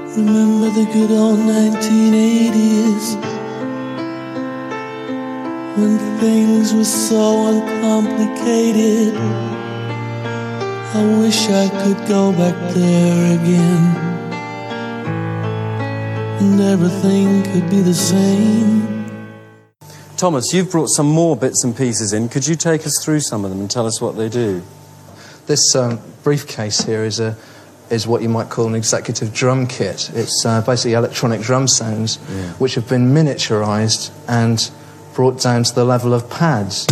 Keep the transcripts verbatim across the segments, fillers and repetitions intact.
Remember the good old nineteen eighties, when things were so uncomplicated. I wish I could go back there again, and everything could be the same. Thomas, you've brought some more bits and pieces in. Could you take us through some of them and tell us what they do? This um, briefcase here is a is what you might call an executive drum kit. It's uh, basically electronic drum sounds, yeah, which have been miniaturised and brought down to the level of pads.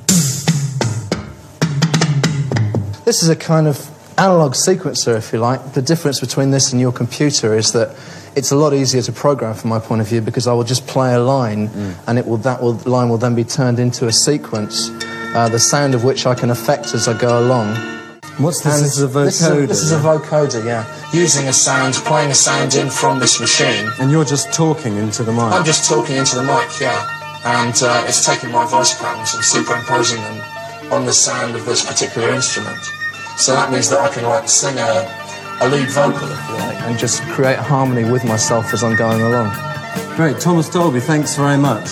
This is a kind of analog sequencer, if you like. The difference between this and your computer is that it's a lot easier to program from my point of view, because I will just play a line, mm. and it will that will, line will then be turned into a sequence, uh, the sound of which I can affect as I go along. What's this? This is a vocoder. This is a, this is a vocoder, yeah. Using a sound, playing a sound in from this machine. And you're just talking into the mic? I'm just talking into the mic, yeah. And uh, it's taking my voice patterns and superimposing them on the sound of this particular instrument. So that means that I can, like, sing a, a lead vocal, if you like, and just create harmony with myself as I'm going along. Great. Thomas Dolby, thanks very much.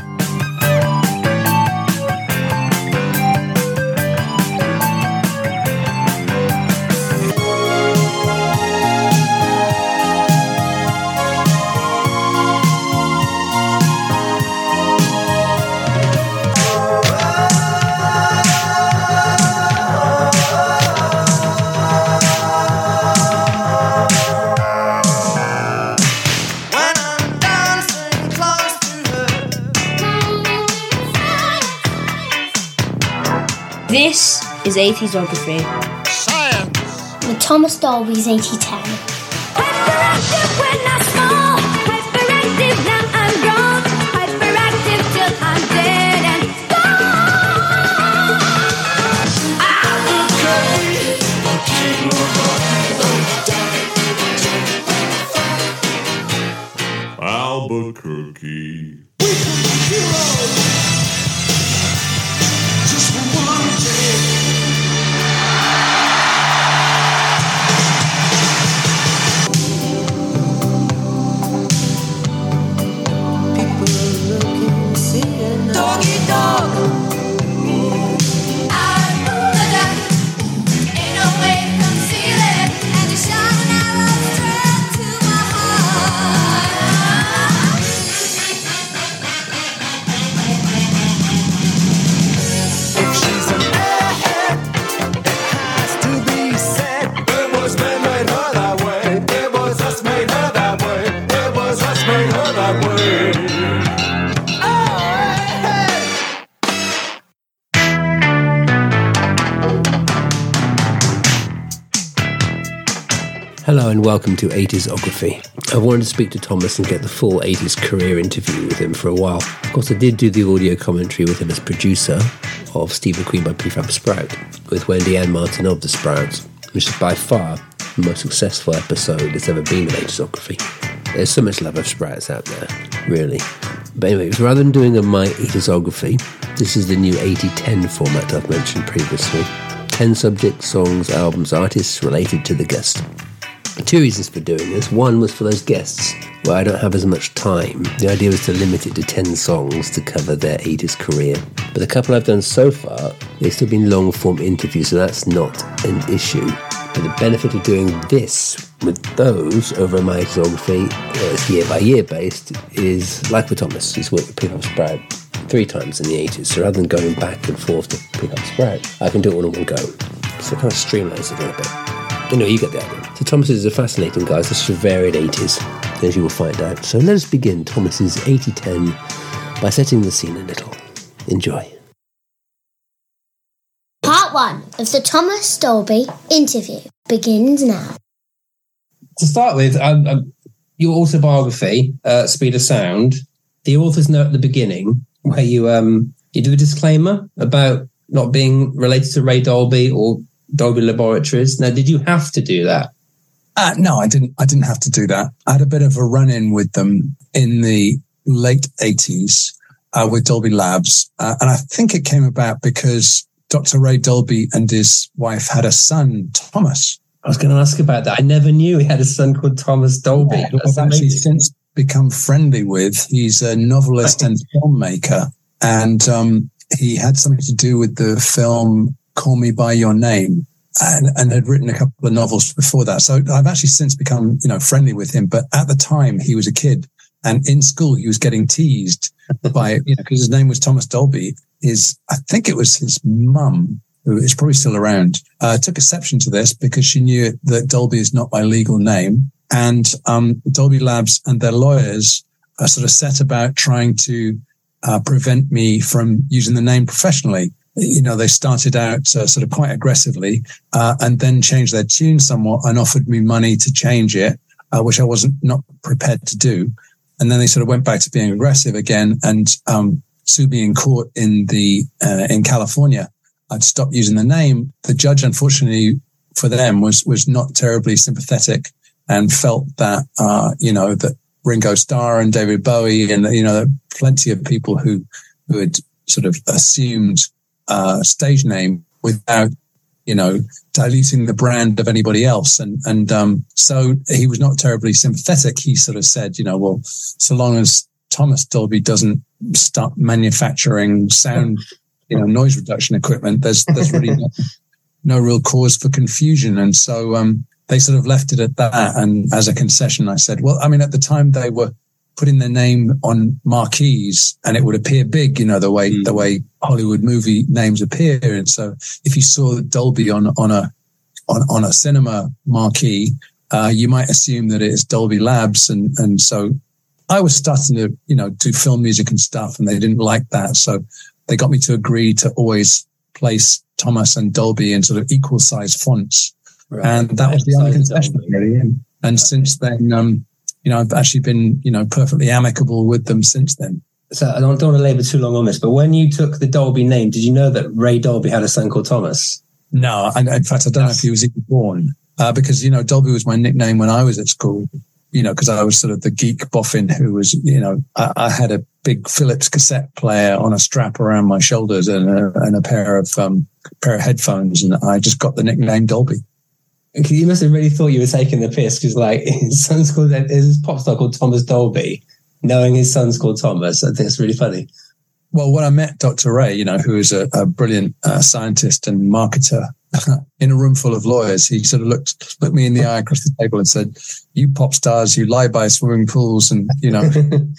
This is eighties-ography. Science! With Thomas Dolby's eighty ten. Hyperactive when I'm small, hyperactive now I'm grown, hyperactive till I'm dead and gone. Albuquerque. Hello and welcome to eighties-ography. I wanted to speak to Thomas and get the full eighties career interview with him for a while. Of course, I did do the audio commentary with him as producer of Steve McQueen by Prefab Sprout, with Wendy Ann Martin of The Sprouts, which is by far the most successful episode that's ever been of eighties-ography. There's so much love of Sprouts out there, really. But anyways, rather than doing a My eighties-ography, this is the new eighty ten format I've mentioned previously. ten subjects, songs, albums, artists related to the guest. Two reasons for doing this. One was for those guests where I don't have as much time. The idea was to limit it to ten songs to cover their eighties career. But the couple I've done so far, they've still been long-form interviews, so that's not an issue. But the benefit of doing this with those over My eighties-ography, well, it's year-by-year based, is like with Thomas. He's worked with Prefab Sprout three times in the eighties, so rather than going back and forth to Prefab Sprout, I can do it all in one go. So it kind of streamlines it a little bit. Anyway, you get the idea. So Thomas is a fascinating guy. This is a varied eighties, as you will find out. So let us begin Thomas's eighty ten by setting the scene a little. Enjoy. Part one of the Thomas Dolby interview begins now. To start with, um, um, your autobiography, uh, Speed of Sound, the author's note at the beginning, where you um, you do a disclaimer about not being related to Ray Dolby or Dolby Laboratories. Now, did you have to do that? Uh, no, I didn't. I didn't have to do that. I had a bit of a run-in with them in the late eighties uh, with Dolby Labs, uh, and I think it came about because Doctor Ray Dolby and his wife had a son, Thomas, I was going to ask about that. I never knew he had a son called Thomas Dolby. Yeah, I've actually since become friendly with. He's a novelist and filmmaker, and um, he had something to do with the film Call Me By Your Name, and, and had written a couple of novels before that. So I've actually since become, you know, friendly with him. But at the time, he was a kid, and in school, he was getting teased by, you know, because his name was Thomas Dolby. His, I think it was his mum, who is probably still around, uh, took exception to this because she knew that Dolby is not my legal name. And um, Dolby Labs and their lawyers are sort of set about trying to uh, prevent me from using the name professionally. You know, they started out uh, sort of quite aggressively uh, and then changed their tune somewhat and offered me money to change it, uh, which I wasn't not prepared to do. And then they sort of went back to being aggressive again and um, sued me in court in the uh, in California. I'd stopped using the name. The judge, unfortunately for them, was was not terribly sympathetic and felt that, uh, you know, that Ringo Starr and David Bowie and, you know, there are plenty of people who, who had sort of assumed uh stage name without, you know, diluting the brand of anybody else. And, and, um, so he was not terribly sympathetic. He sort of said, you know, well, so long as Thomas Dolby doesn't start manufacturing sound, you know, noise reduction equipment, there's, there's really no, no real cause for confusion. And so, um, they sort of left it at that. And as a concession, I said, well, I mean, at the time they were putting their name on marquees and it would appear big, you know, the way, mm. the way Hollywood movie names appear. And so if you saw Dolby on, on a, on, on a cinema marquee, uh, you might assume that it is Dolby Labs. And, and so I was starting to, you know, do film music and stuff and they didn't like that. So they got me to agree to always place Thomas and Dolby in sort of equal size fonts. Right. And that was the only concession, really. And, and since then, um, you know, I've actually been, you know, perfectly amicable with them since then. So I don't, don't want to labour too long on this, but when you took the Dolby name, did you know that Ray Dolby had a son called Thomas? No, I, in fact, I don't know if he was even born, uh, because, you know, Dolby was my nickname when I was at school, you know, because I was sort of the geek boffin who was, you know, I, I had a big Philips cassette player on a strap around my shoulders and a, and a pair of, um, pair of headphones, and I just got the nickname Dolby. You must have really thought you were taking the piss because, like, his son's called, his pop star called Thomas Dolby, knowing his son's called Thomas. I think it's really funny. Well, when I met Doctor Ray, you know, who is a, a brilliant uh, scientist and marketer, in a room full of lawyers, he sort of looked looked me in the eye across the table and said, "You pop stars, you lie by swimming pools, and you know,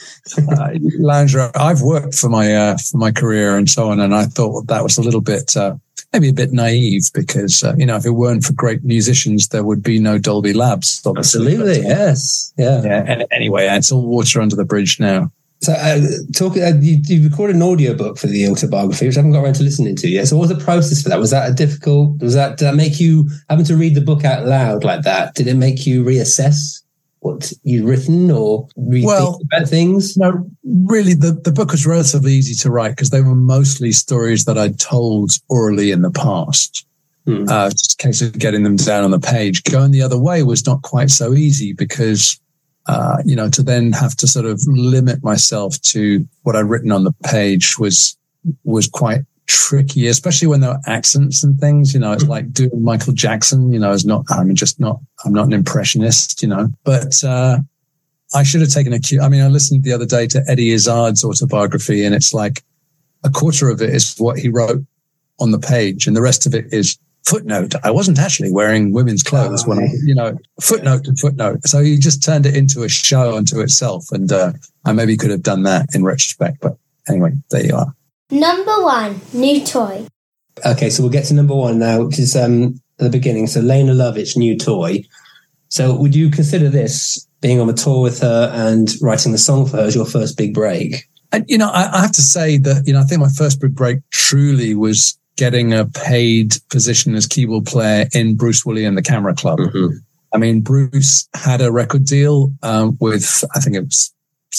uh, lounge around." I've worked for my uh, for my career and so on, and I thought that was a little bit. Uh, Maybe a bit naive because, uh, you know, if it weren't for great musicians, there would be no Dolby Labs. Obviously. Absolutely, but, uh, yes. Yeah. yeah. And anyway, it's all water under the bridge now. So, uh, talking, uh, you, you recorded an audiobook for the autobiography, which I haven't got around to listening to yet. So, what was the process for that? Was that a difficult, was that, did that make you, having to read the book out loud like that, did it make you reassess what you'd written or rethink well, about things? No, really, the, the book was relatively easy to write because they were mostly stories that I'd told orally in the past. Hmm. Uh, just a case of getting them down on the page. Going the other way was not quite so easy because, uh, you know, to then have to sort of limit myself to what I'd written on the page was, was quite tricky, especially when there were accents and things, you know, it's like doing Michael Jackson, you know, is not, I'm just not, I'm not an impressionist, you know, but, uh, I should have taken a cue. I mean, I listened the other day to Eddie Izzard's autobiography and it's like a quarter of it is what he wrote on the page and the rest of it is footnote. I wasn't actually wearing women's clothes when I, you know, footnote to footnote. So he just turned it into a show unto itself. And, uh, I maybe could have done that in retrospect, but anyway, there you are. Number one, new toy. Okay, so we'll get to number one now, which is um, at the beginning. So Lena Lovett's new toy. So would you consider this, being on a tour with her and writing the song for her, as your first big break? And, you know, I, I have to say that, you know, I think my first big break truly was getting a paid position as keyboard player in Bruce Woolley and the Camera Club. Mm-hmm. I mean, Bruce had a record deal um, with, I think it was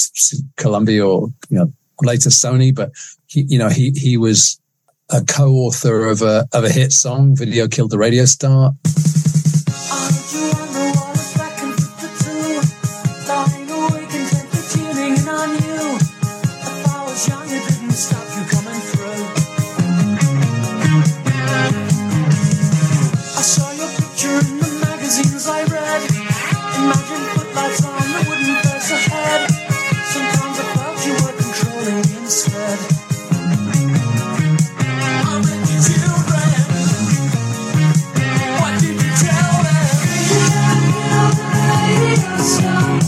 Columbia or, you know, later Sony, but he, you know, he, he was a co-author of a, of a hit song, Video Killed the Radio Star. I saw your picture in the magazine. on the wooden face ahead. Sometimes I felt you were controlling instead. How many children? What did you tell them? Radio star,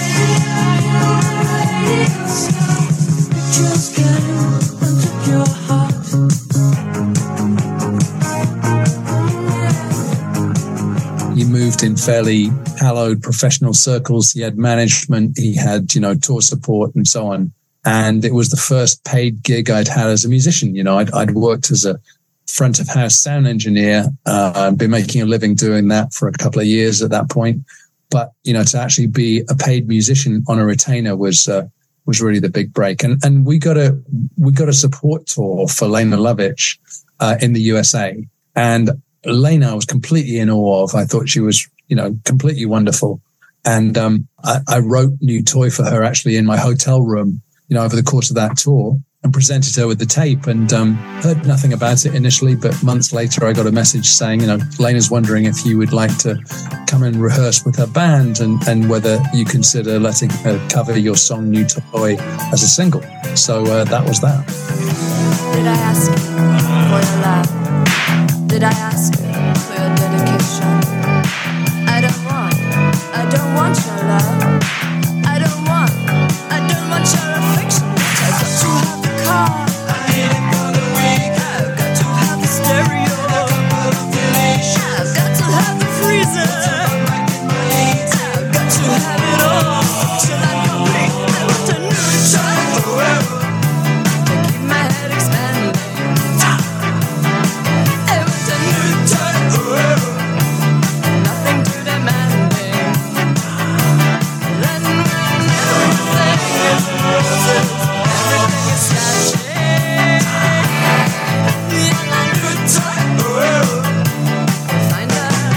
radio star. Pictures came and took your heart. He moved in fairly hallowed professional circles. He had management, he had, you know, tour support and so on. And it was the first paid gig I'd had as a musician. You know, I'd, I'd worked as a front of house sound engineer. Uh, I'd been making a living doing that for a couple of years at that point. But, you know, to actually be a paid musician on a retainer was, uh, was really the big break. And, and we got a, we got a support tour for Lena Lovitch, uh, in the U S A. And Lena I was completely in awe of. I thought she was, you know, completely wonderful. And um, I, I wrote New Toy for her actually in my hotel room, you know, over the course of that tour, and presented her with the tape, and um, heard nothing about it initially. But months later, I got a message saying, you know, Lena's wondering if you would like to come and rehearse with her band, and, and whether you consider letting her cover your song New Toy as a single. So uh, that was that. Did I ask for your love? Did I ask for your dedication? I don't want, I don't want your love. I don't want, I don't want your affection. I've got to have the car, I need it for the week. I've got to have the stereo, I've got to have the freezer, I've got to have it all till I'm complete. I want a new toy to keep my head expanding. Nothing too demanding. Then when everything is roses, everything is catching. Yeah, I knew time find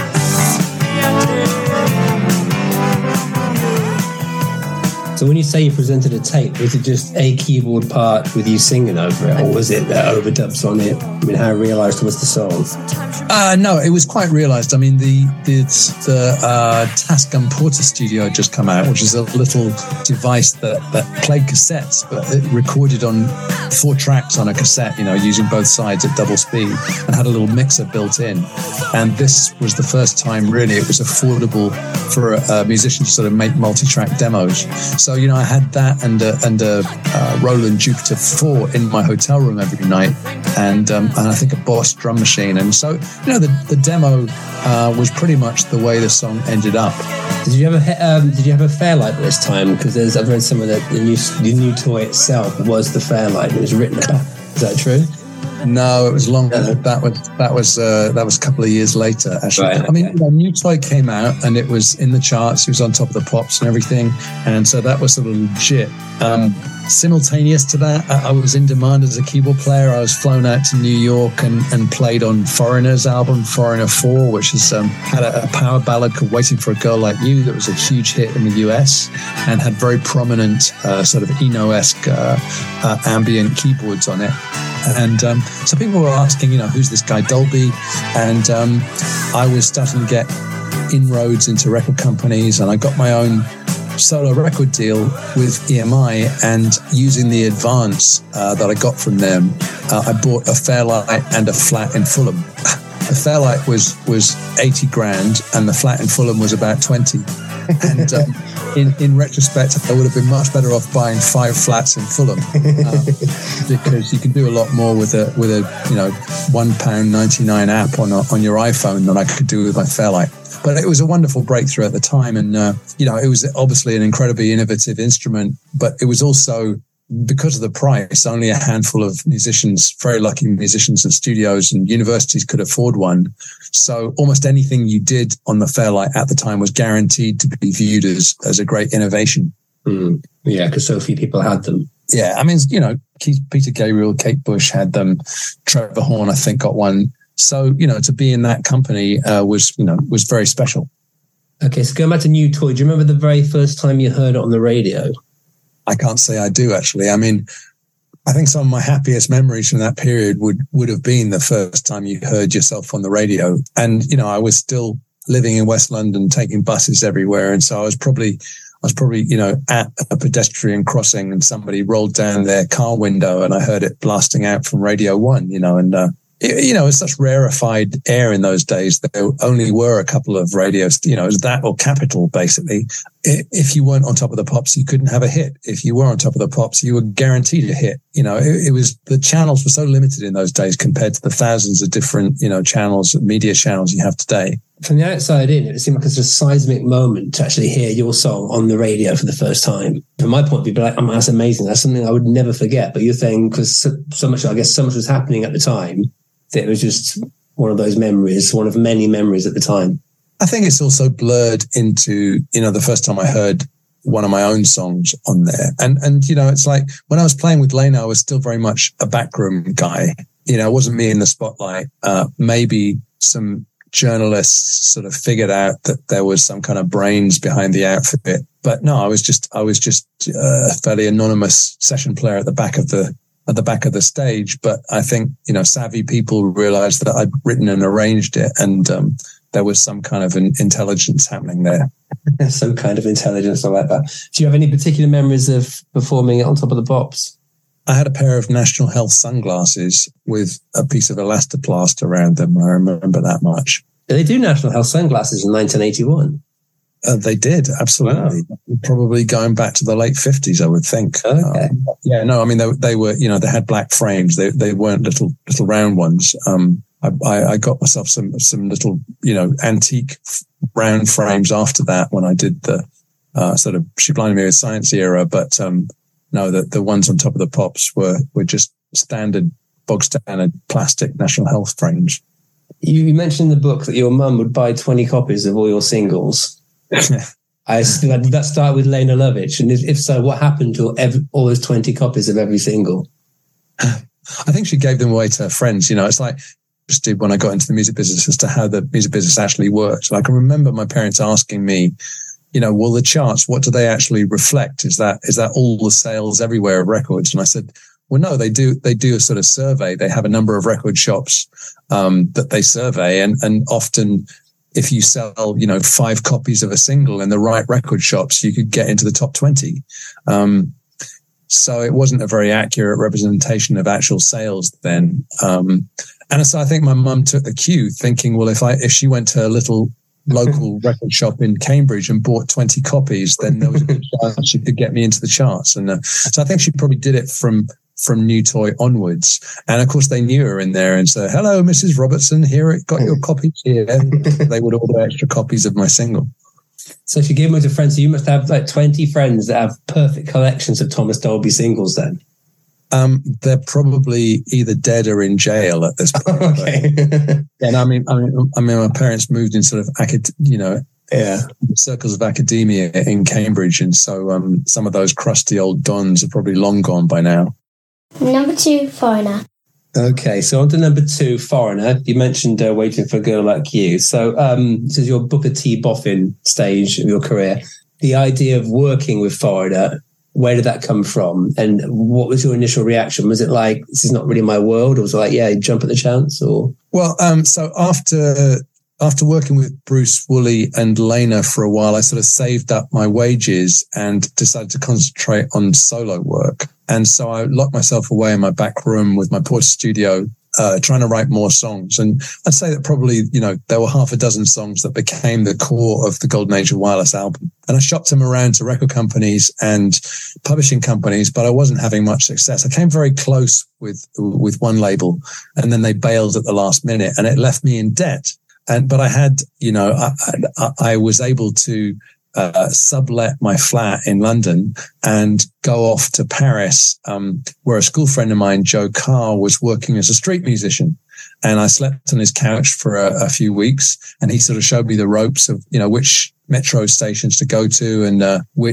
us. So when you say you presented a tape, was it just a keyboard part with you singing over it, or was it the overdubs on it? I mean, how realised was the song? Uh, no, it was quite realised. I mean, the the, the uh, Tascam Porta Studio had just come out, which is a little device that, that played cassettes, but it recorded on four tracks on a cassette, you know, using both sides at double speed, and had a little mixer built in. And this was the first time, really, it was affordable for a, a musician to sort of make multi-track demos. So, you know, I had that and a, and a uh, Roland Jupiter four in my hotel room every night, and um, and I think a Boss drum machine. And so, you know, the, the demo uh, was pretty much the way the song ended up. Did you have a um, Did you have a Fairlight at this time? Because there's I've read some of the, the new the new toy itself was the Fairlight. It was written about. Is that true? No, it was long. No. That was that was uh, that was a couple of years later. Actually, right, okay. I mean, the New Toy came out and it was in the charts. It was on top of the pops and everything, and so that was sort of legit. Um, simultaneous to that, I, I was in demand as a keyboard player. I was flown out to New York and, and played on Foreigner's album, Foreigner Four, which is um, had a, a power ballad called "Waiting for a Girl Like You" that was a huge hit in the U S and had very prominent uh, sort of Eno-esque uh, uh, ambient keyboards on it. And um, so people were asking, you know, who's this guy Dolby? And um, I was starting to get inroads into record companies, and I got my own solo record deal with E M I. And using the advance uh, that I got from them, uh, I bought a Fairlight and a flat in Fulham. The Fairlight was was eighty grand, and the flat in Fulham was about twenty. And um, in in retrospect, I would have been much better off buying five flats in Fulham, uh, because you can do a lot more with a with a you know one pound ninety nine app on a, on your iPhone than I could do with my Fairlight. But it was a wonderful breakthrough at the time, and uh, you know it was obviously an incredibly innovative instrument, but it was also, because of the price, only a handful of musicians, very lucky musicians and studios and universities could afford one. So almost anything you did on the Fairlight at the time was guaranteed to be viewed as, as a great innovation. Mm. Yeah, because so few people had them. Yeah, I mean, you know, Keith, Peter Gabriel, Kate Bush had them. Trevor Horn, I think, got one. So, you know, to be in that company uh, was, you know, was very special. Okay, so going back to New Toy, do you remember the very first time you heard it on the radio? I can't say I do, actually. I mean, I think some of my happiest memories from that period would, would have been the first time you heard yourself on the radio. And, you know, I was still living in West London, taking buses everywhere. And so I was probably, I was probably, you know, at a pedestrian crossing and somebody rolled down their car window and I heard it blasting out from Radio One, you know, and, uh, it, you know, it's such rarefied air in those days. There only were a couple of radios, you know, it was that or Capital, basically. If you weren't on Top of the Pops, you couldn't have a hit. If you were on Top of the Pops, you were guaranteed a hit. You know, it, it was, the channels were so limited in those days compared to the thousands of different, you know, channels, media channels you have to From the outside in, it seemed like it's a seismic moment to actually hear your song on the radio for the first time. From my point of view, like, oh, that's amazing. That's something I would never forget. But you're saying, because so, so much, I guess so much was happening at the time, that it was just one of those memories, one of many memories at the time. I think it's also blurred into, you know, the first time I heard one of my own songs on there. And, and, you know, it's like when I was playing with Lena, I was still very much a backroom guy. You know, it wasn't me in the spotlight. Uh, maybe some journalists sort of figured out that there was some kind of brains behind the outfit. But no, I was just, I was just a fairly anonymous session player at the back of the, at the back of the stage. But I think, you know, savvy people realized that I'd written and arranged it, and, um, there was some kind of an intelligence happening there. Some kind of intelligence, I like that. Do you have any particular memories of performing it on Top of the Pops? I had a pair of National Health sunglasses with a piece of elastoplast around them. I remember that much. Did they do National Health sunglasses in nineteen eighty-one? Uh, they did, absolutely. Wow. Probably going back to the late fifties, I would think. Okay. Um, yeah, no, I mean, they, they were, you know, they had black frames. They they weren't little little round ones. Um, I, I got myself some some little, you know, antique round frames after that when I did the uh, sort of She Blinded Me with Science era. But um, no, the, the ones on Top of the Pops were were just standard, bog standard plastic National Health frames. You mentioned in the book that your mum would buy twenty copies of all your singles. I did that start with Lena Lovitch? And if, if so, what happened to every, all those twenty copies of every single? I think she gave them away to her friends. You know, it's like interested when I got into the music business as to how the music business actually works. I can remember my parents asking me, you know, well, the charts, what do they actually reflect? Is that is that all the sales everywhere of records? And I said, well, no, they do. They do a sort of survey. They have a number of record shops um, that they survey, and and often, if you sell, you know, five copies of a single in the right record shops, you could get into the top twenty. Um, so it wasn't a very accurate representation of actual sales then. Um, and so I think my mum took the cue, thinking, well, if I if she went to a little local record shop in Cambridge and bought twenty copies, then there was a good chance she could get me into the charts. And uh, so I think she probably did it from from New Toy onwards. And of course they knew her in there and said, hello, Missus Robertson, here, got your copies here. They would order extra copies of my single. So if you give them to friends, so you must have like twenty friends that have perfect collections of Thomas Dolby singles then. Um, they're probably either dead or in jail at this point. Okay. And I mean, I mean, I mean, my parents moved in sort of, acad- you know, yeah, circles of academia in Cambridge. And so um, some of those crusty old dons are probably long gone by now. Number two, Foreigner. Okay, so on to number two, Foreigner. You mentioned uh, Waiting for a Girl Like You. So um, this is your Booker T. Boffin stage of your career. The idea of working with Foreigner, where did that come from? And what was your initial reaction? Was it like, this is not really my world? Or was it like, yeah, jump at the chance? Or Well, um, so after after working with Bruce Woolley and Lena for a while, I sort of saved up my wages and decided to concentrate on solo work. And so I locked myself away in my back room with my Porter studio, uh, trying to write more songs. And I'd say that probably, you know, there were half a dozen songs that became the core of the Golden Age of Wireless album. And I shopped them around to record companies and publishing companies, but I wasn't having much success. I came very close with, with one label, and then they bailed at the last minute, and it left me in debt. And, but I had, you know, I, I, I was able to uh, sublet my flat in London and go off to Paris, um, where a school friend of mine, Joe Carr, was working as a street musician. And I slept on his couch for a, a few weeks, and he sort of showed me the ropes of, you know, which metro stations to go to and uh, which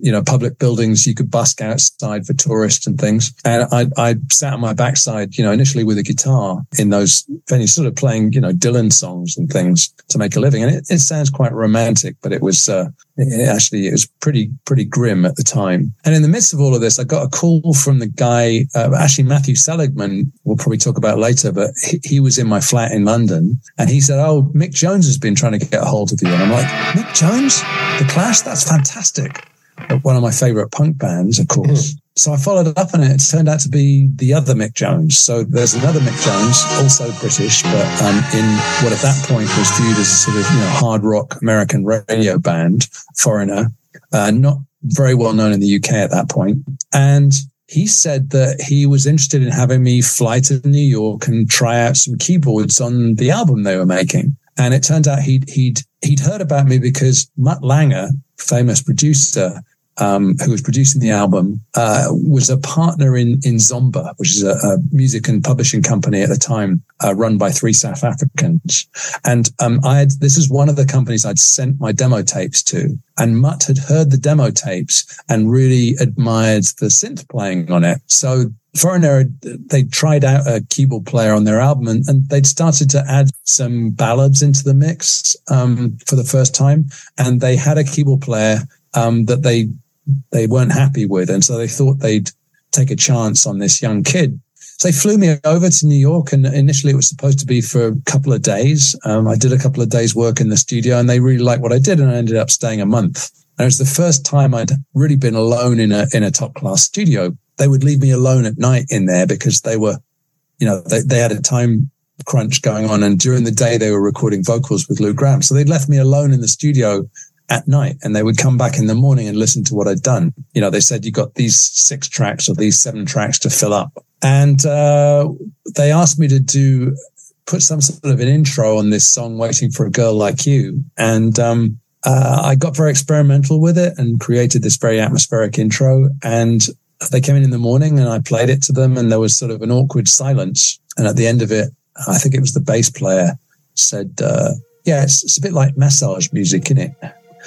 you know, public buildings you could busk outside for tourists and things. And I, I sat on my backside, you know, initially with a guitar in those venues, sort of playing, you know, Dylan songs and things to make a living. And it, it sounds quite romantic, but it was, uh, it, actually, it was pretty, pretty grim at the time. And in the midst of all of this, I got a call from the guy, uh, actually Matthew Seligman, we'll probably talk about later, but he, he was in my flat in London and he said, "Oh, Mick Jones has been trying to get a hold of you." And I'm like, "Mick Jones? The Clash? That's fantastic." One of my favorite punk bands, of course. Mm. So I followed it up and it turned out to be the other Mick Jones. So there's another Mick Jones, also British, but um, in what at that point was viewed as a sort of, you know, hard rock American radio band, Foreigner, uh, not very well known in the U K at that point. And he said that he was interested in having me fly to New York and try out some keyboards on the album they were making. And it turned out he'd, he'd, he'd heard about me because Mutt Lange, famous producer, um, who was producing the album, uh, was a partner in, in Zomba, which is a, a music and publishing company at the time, uh, run by three South Africans. And, um, I had, this is one of the companies I'd sent my demo tapes to, and Mutt had heard the demo tapes and really admired the synth playing on it. So Foreigner, they tried out a keyboard player on their album and, and they'd started to add some ballads into the mix, um, for the first time. And they had a keyboard player, um, that they, they weren't happy with. And so they thought they'd take a chance on this young kid. So they flew me over to New York and initially it was supposed to be for a couple of days. Um, I did a couple of days work in the studio and they really liked what I did and I ended up staying a month. And it was the first time I'd really been alone in a, in a top class studio. They would leave me alone at night in there because they were, you know, they, they had a time crunch going on. And during the day, they were recording vocals with Lou Gramm. So they'd left me alone in the studio at night and they would come back in the morning and listen to what I'd done. You know, they said, "You got these six tracks or these seven tracks to fill up." And uh, they asked me to do, put some sort of an intro on this song, "Waiting for a Girl Like You." And um, uh, I got very experimental with it and created this very atmospheric intro. And they came in in the morning and I played it to them and there was sort of an awkward silence. And at the end of it, I think it was the bass player said, uh, yeah, it's, it's a bit like massage music, isn't it?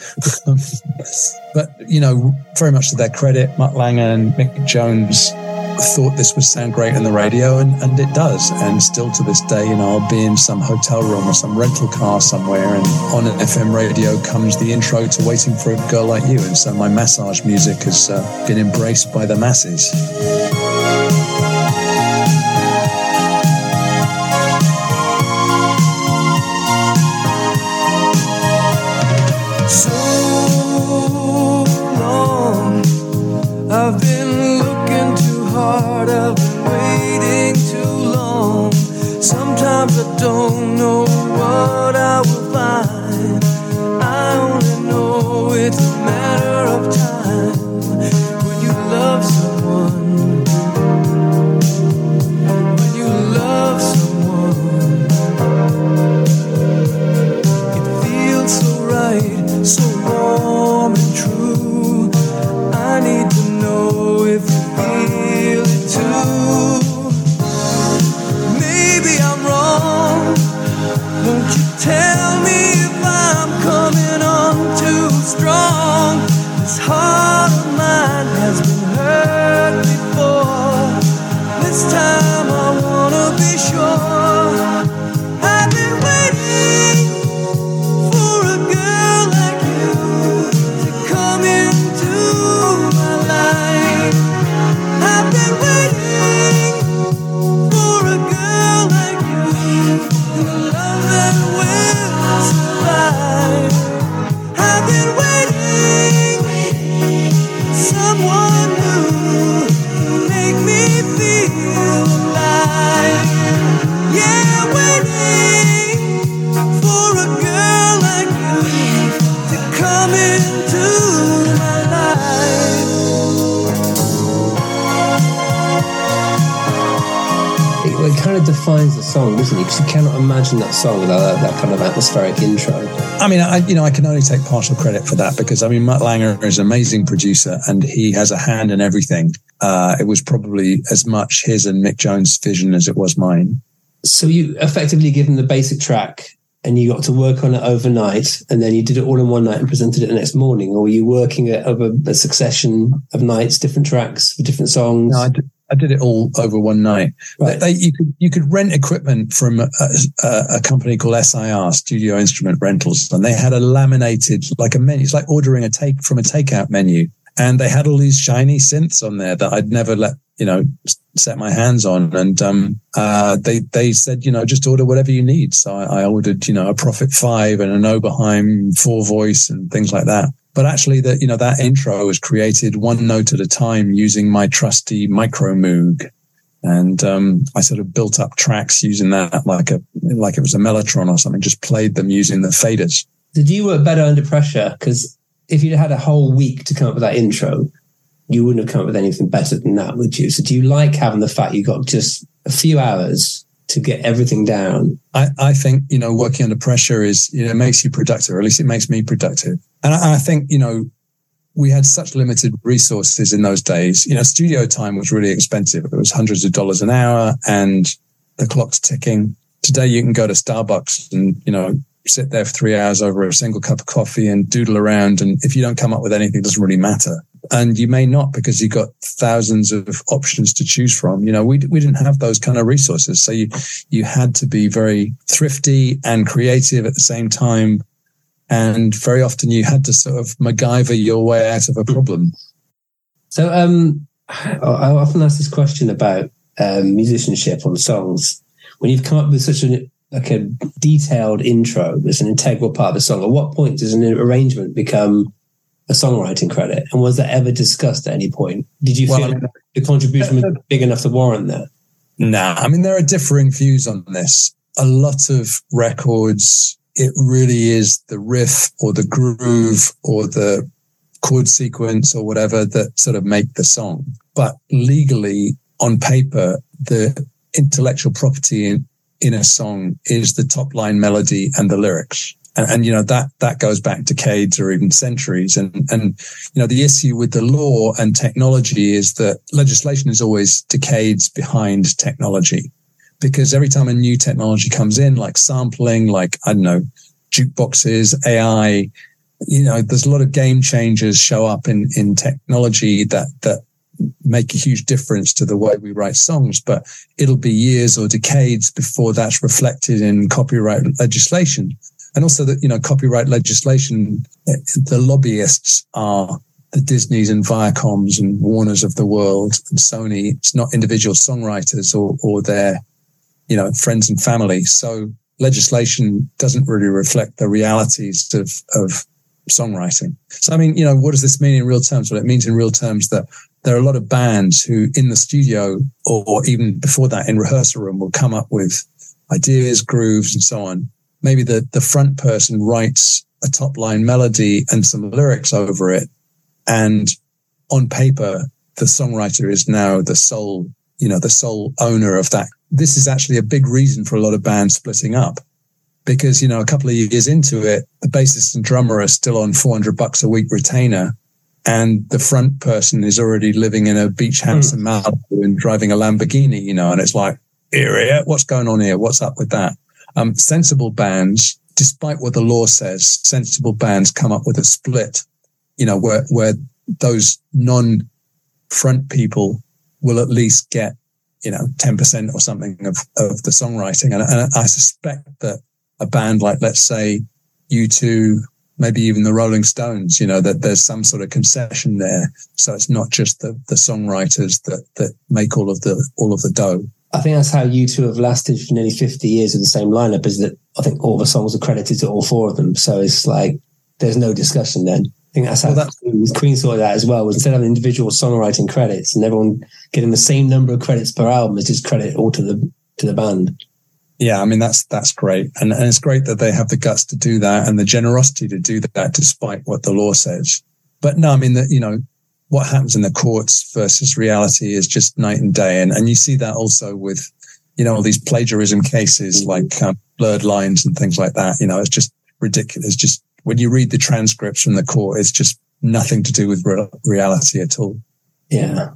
But, you know, very much to their credit, Mutt Lange and Mick Jones thought this would sound great on the radio, and, and it does. And still to this day, you know, I'll be in some hotel room or some rental car somewhere and on an F M radio comes the intro to "Waiting for a Girl Like You." And so my massage music has uh, been embraced by the masses. I've been looking too hard, I've been waiting too long. Sometimes I don't know what I will find. I only know it's a matter of time. When you love someone, when you love someone, it feels so right, so warm and true. I need to know if you feel it too. Maybe I'm wrong. Won't you tell me if I'm coming on too strong? This heart of mine has been hurt before. This time I wanna be sure. I've been waiting for a girl like you to come into my life. I've been waiting for a girl like you, and a love that will survive. I've been waiting for someone new to make me feel alive. Yeah, waiting for a girl like you to come into my life. It, well, it kind of defines the song, doesn't it? Because you cannot imagine that song without that, that kind of atmospheric intro. I mean, I, you know, I can only take partial credit for that because, I mean, Mutt Lange is an amazing producer and he has a hand in everything. Uh, it was probably as much his and Mick Jones' vision as it was mine. So you effectively give them the basic track and you got to work on it overnight, and then you did it all in one night and presented it the next morning, or were you working it over a succession of nights, different tracks for different songs? No, I did, I did it all over one night. Right. They, you could you could rent equipment from a, a, a company called S I R, Studio Instrument Rentals, and they had a laminated, like a menu. It's like ordering a take from a takeout menu, and they had all these shiny synths on there that I'd never let you know set my hands on, and um uh they they said, you know just order whatever you need. So I, I ordered you know a Prophet five and an Oberheim four voice and things like that. But actually, that you know that intro was created one note at a time using my trusty Micro Moog, and um I sort of built up tracks using that like a like it was a Mellotron or something. Just played them using the faders. Did you work better under pressure? Because if you'd had a whole week to come up with that intro, you wouldn't have come up with anything better than that, would you? So do you like having the fact you got just a few hours to get everything down? I, I think, you know, working under pressure is, you know, it makes you productive, or at least it makes me productive. And I, I think, you know, we had such limited resources in those days. You know, studio time was really expensive. It was hundreds of dollars an hour and the clock's ticking. Today you can go to Starbucks and, you know, sit there for three hours over a single cup of coffee and doodle around. And if you don't come up with anything, it doesn't really matter. And you may not, because you've got thousands of options to choose from. You know, we we didn't have those kind of resources. So you, you had to be very thrifty and creative at the same time. And very often you had to sort of MacGyver your way out of a problem. So um, I often ask this question about um, musicianship on songs. When you've come up with such a like a detailed intro that's an integral part of the song, at what point does an arrangement become a songwriting credit? And was that ever discussed at any point? Did you well, feel I mean, like the contribution was big enough to warrant that? Nah, I mean, there are differing views on this. A lot of records, it really is the riff or the groove or the chord sequence or whatever that sort of make the song. But legally, on paper, the intellectual property in, in a song is the top line melody and the lyrics. And, and, you know, that, that goes back decades or even centuries. And, and, you know, the issue with the law and technology is that legislation is always decades behind technology, because every time a new technology comes in, like sampling, like, I don't know, jukeboxes, A I, you know, there's a lot of game changers show up in, in technology that, that make a huge difference to the way we write songs, but it'll be years or decades before that's reflected in copyright legislation. And also that, you know, copyright legislation, the lobbyists are the Disneys and Viacoms and Warners of the world and Sony. It's not individual songwriters or, or their, you know, friends and family. So legislation doesn't really reflect the realities of, of songwriting. So, I mean, you know, what does this mean in real terms? Well, it means in real terms that there are a lot of bands who in the studio or, or even before that in rehearsal room will come up with ideas, grooves, and so on. Maybe the, the front person writes a top line melody and some lyrics over it. And on paper, the songwriter is now the sole, you know, the sole owner of that. This is actually a big reason for a lot of bands splitting up, because, you know, a couple of years into it, the bassist and drummer are still on four hundred bucks a week retainer. And the front person is already living in a beach house mm. in Malibu and driving a Lamborghini, you know, and it's like, here, what's going on here? What's up with that? Um, sensible bands, despite what the law says, sensible bands come up with a split, you know, where, where those non-front people will at least get, you know, ten percent or something of, of the songwriting. And, and I suspect that a band like, let's say, U two, maybe even the Rolling Stones, you know, that there's some sort of concession there. So it's not just the, the songwriters that, that make all of the, all of the dough. I think that's how U two have lasted for nearly fifty years with the same lineup, is that I think all the songs are credited to all four of them. So it's like, there's no discussion then. I think that's how well, that's, Queen sorted that as well, was instead of having individual songwriting credits and everyone getting the same number of credits per album, it's just credit all to the, to the band. Yeah, I mean, that's that's great. And, and it's great that they have the guts to do that and the generosity to do that despite what the law says. But no, I mean, that, you know, what happens in the courts versus reality is just night and day. And, and you see that also with, you know, all these plagiarism cases like um, blurred lines and things like that. You know, it's just ridiculous. It's just when you read the transcripts from the court, it's just nothing to do with re- reality at all. Yeah.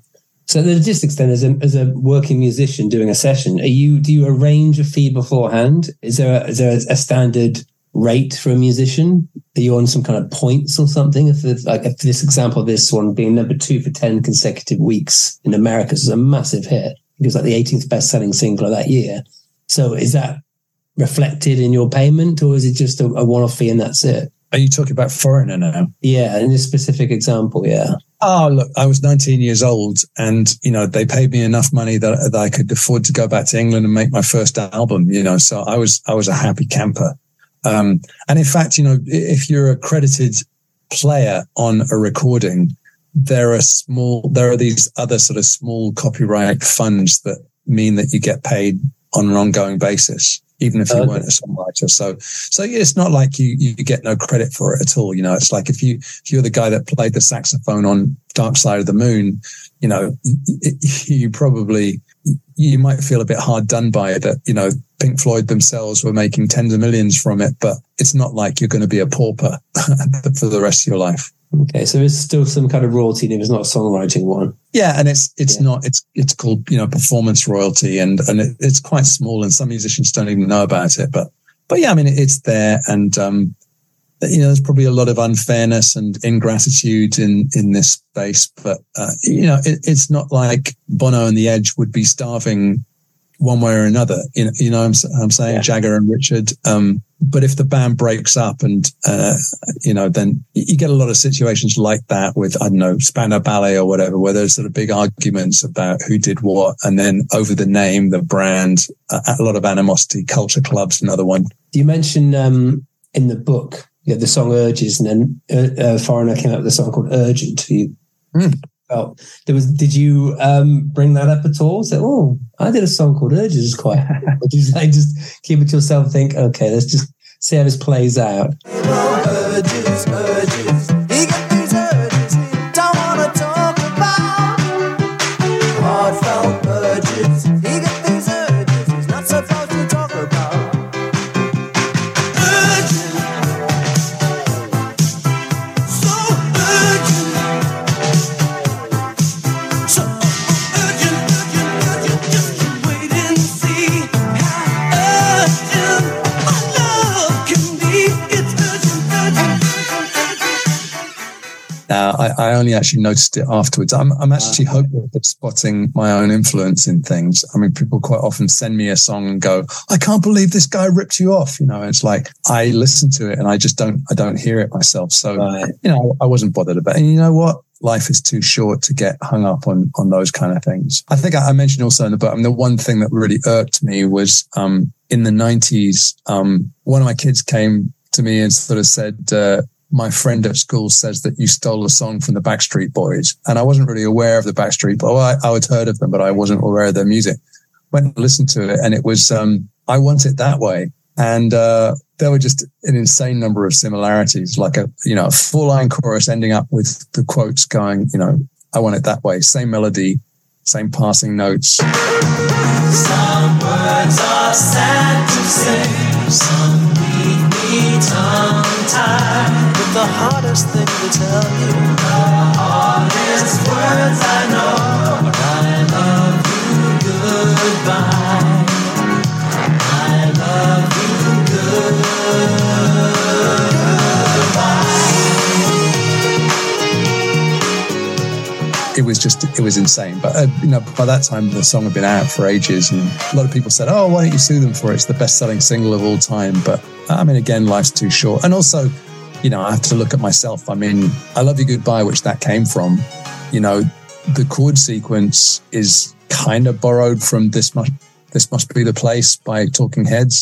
So the logistics then, as a as a working musician doing a session, are you do you arrange a fee beforehand? Is there a, is there a standard rate for a musician? Are you on some kind of points or something? If it's like if this example, this one being number two for ten consecutive weeks in America is a massive hit. It was like the eighteenth best selling single of that year. So is that reflected in your payment, or is it just a, a one off fee and that's it? Are you talking about Foreigner now? Yeah, in this specific example, yeah. Oh, look, I was nineteen years old and, you know, they paid me enough money that, that I could afford to go back to England and make my first album, you know, so I was, I was a happy camper. Um, and in fact, you know, if you're a credited player on a recording, there are small, there are these other sort of small copyright funds that mean that you get paid on an ongoing basis, even if you okay. weren't a songwriter. So, so it's not like you, you get no credit for it at all. You know, it's like if you, if you're the guy that played the saxophone on Dark Side of the Moon, you know, you probably, you might feel a bit hard done by it that, you know, Pink Floyd themselves were making tens of millions from it, but it's not like you're going to be a pauper for the rest of your life. Okay, so there's still some kind of royalty if it's not a songwriting one. Yeah, and it's it's yeah. not it's it's called, you know, performance royalty, and and it, it's quite small, and some musicians don't even know about it. But but yeah, I mean, it's there, and um, you know, there's probably a lot of unfairness and ingratitude in in this space. But uh, you know, it, it's not like Bono and the Edge would be starving one way or another. You know, you know, I'm I'm saying yeah. Jagger and Richard. Um, But if the band breaks up and, uh, you know, then you get a lot of situations like that with, I don't know, Spandau Ballet or whatever, where there's sort of big arguments about who did what. And then over the name, the brand, uh, a lot of animosity. Culture Club's another one. You mentioned um, in the book, you know, the song Urges, and then uh, uh, Foreigner came out with a song called Urgent. You mm. felt there was, did you um, bring that up at all? Say, oh, I did a song called Urges. It's quite, or did you like just keep it to yourself and think, okay, let's just see how this plays out? Urges, urges. He got these urges he don't want to talk about. Heartfelt urges. He got these urges he's not supposed to talk about. Urgent. So urgent. So urgent, urgent, urgent. Just you wait and see how urgent my love can be. It's urgent, urgent. Now, I, I only actually noticed it afterwards. I'm, I'm actually hopeful at spotting my own influence in things. I mean, people quite often send me a song and go, I can't believe this guy ripped you off. You know, it's like, I listen to it and I just don't, I don't hear it myself. So, right. you know, I wasn't bothered about it. And you know what? Life is too short to get hung up on, on those kind of things. I think I, I mentioned also in the book, I mean, the one thing that really irked me was, um, in the nineties, um, one of my kids came to me and sort of said, uh, my friend at school says that you stole a song from the Backstreet Boys. And I wasn't really aware of the Backstreet Boys. Well, I, I had heard of them, but I wasn't aware of their music. Went and listened to it, and it was, um, I Want It That Way. And, uh, there were just an insane number of similarities, like a, you know, a full line chorus ending up with the quotes going, you know, I want it that way. Same melody, same passing notes. Some words are sad to say, some leave me tongue-tied. But the hardest thing to tell you, the hardest words I know, are I love you, goodbye. I love you, goodbye. It was just, it was insane. But, uh, you know, by that time, the song had been out for ages. And a lot of people said, oh, why don't you sue them for it? It's the best selling single of all time. But I mean, again, life's too short. And also, you know, I have to look at myself. I mean, I Love You Goodbye, which that came from, you know, the chord sequence is kind of borrowed from This Must, This Must Be the Place by Talking Heads.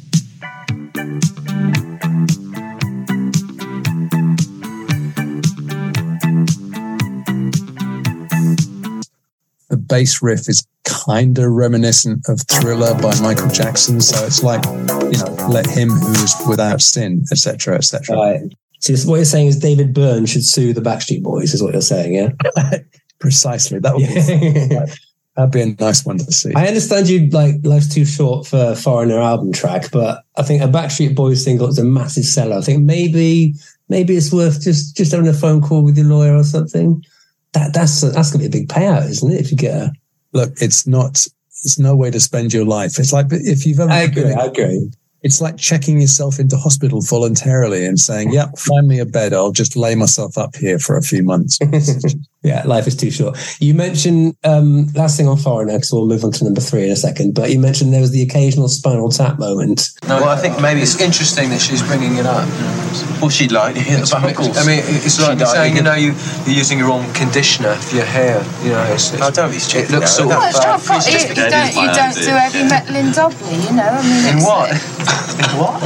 The bass riff is kind of reminiscent of Thriller by Michael Jackson. So it's like, you know, let him who is without sin, et cetera, et cetera. Right. So what you're saying is David Byrne should sue the Backstreet Boys, is what you're saying, yeah? Precisely. That would yeah. be, that'd be a nice one to see. I understand you like Life's Too Short for a Foreigner album track, but I think a Backstreet Boys single is a massive seller. I think maybe maybe it's worth just, just having a phone call with your lawyer or something. that that's that's gonna be a big payout, isn't it? If you get a look, it's not. It's no way to spend your life. It's like if you've ever. I agree. I agree. It's like checking yourself into hospital voluntarily and saying, "Yep, find me a bed. I'll just lay myself up here for a few months." Yeah, life is too short. You mentioned um, last thing on Foreigner, because we'll move on to number three in a second. But you mentioned there was the occasional Spinal Tap moment. No, well, I think maybe it's interesting that she's bringing it up. Well, she'd like to hear the vocals. I mean, it's like you're saying, you know, you, you're using your own conditioner for your hair. You know, it's, it's, oh, don't be stupid. It looks sort of. Well, it's not pro- you, you don't, you don't do heavy metal in Dobley, you know. I mean, in what? In what?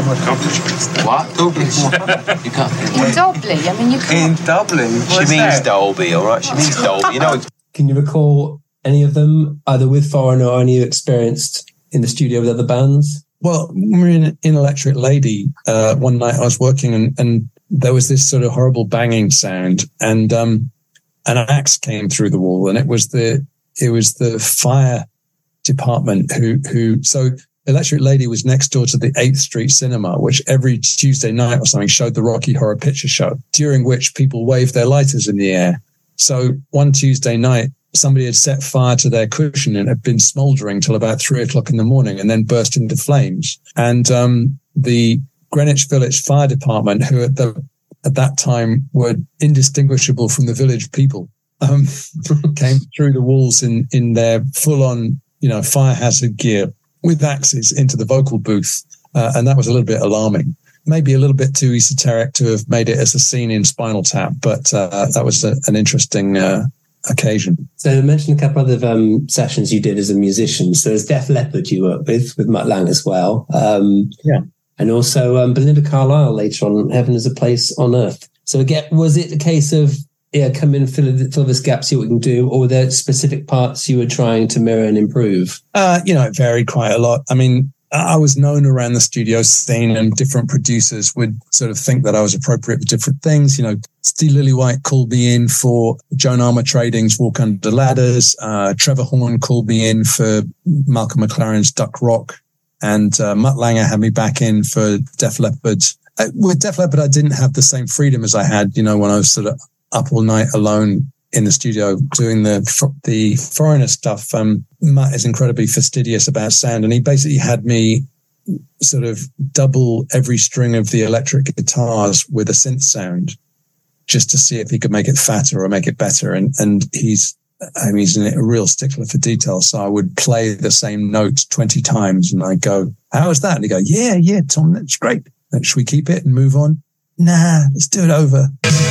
What? Dobley. You can't. In Dobley. I mean, you can't. In Dublin. She means Dolby, all right. She means Dolby. You know. Can you recall any of them, either with Foreigner or any you experienced in the studio with other bands? Well, when we were in, in Electric Lady, uh, one night I was working and, and there was this sort of horrible banging sound, and um, an axe came through the wall, and it was the it was the fire department who who so. Electric Lady was next door to the eighth Street Cinema, which every Tuesday night or something showed the Rocky Horror Picture Show, during which people waved their lighters in the air. So one Tuesday night, somebody had set fire to their cushion and it had been smouldering till about three o'clock in the morning and then burst into flames. And um, the Greenwich Village Fire Department, who at, the, at that time were indistinguishable from the village people, um, came through the walls in, in their full-on, you know, fire hazard gear with axes into the vocal booth. Uh, and that was a little bit alarming. Maybe a little bit too esoteric to have made it as a scene in Spinal Tap, but uh, that was a, an interesting uh, occasion. So you mentioned a couple of um, sessions you did as a musician. So there's Def Leppard you worked with, with Mutt Lange as well. Um, yeah. And also um, Belinda Carlisle later on, Heaven is a Place on Earth. So again, was it a case of, yeah, come in, fill, fill this gap, see what we can do, or were there specific parts you were trying to mirror and improve? Uh, you know, it varied quite a lot. I mean, I was known around the studio scene, and different producers would sort of think that I was appropriate for different things. You know, Steve Lillywhite called me in for Joan Armatrading's Walk Under Ladders. Uh, Trevor Horn called me in for Malcolm McLaren's Duck Rock. And uh, Mutt Lange had me back in for Def Leppard. Uh, with Def Leppard, I didn't have the same freedom as I had, you know, when I was sort of up all night alone in the studio doing the the Foreigner stuff. Um, Matt is incredibly fastidious about sound, and he basically had me sort of double every string of the electric guitars with a synth sound, just to see if he could make it fatter or make it better. And and he's, I mean, he's a real stickler for detail. So I would play the same note twenty times, and I go, "How is that?" And he go, "Yeah, yeah, Tom, that's great. Should we keep it and move on?" Nah, let's do it over.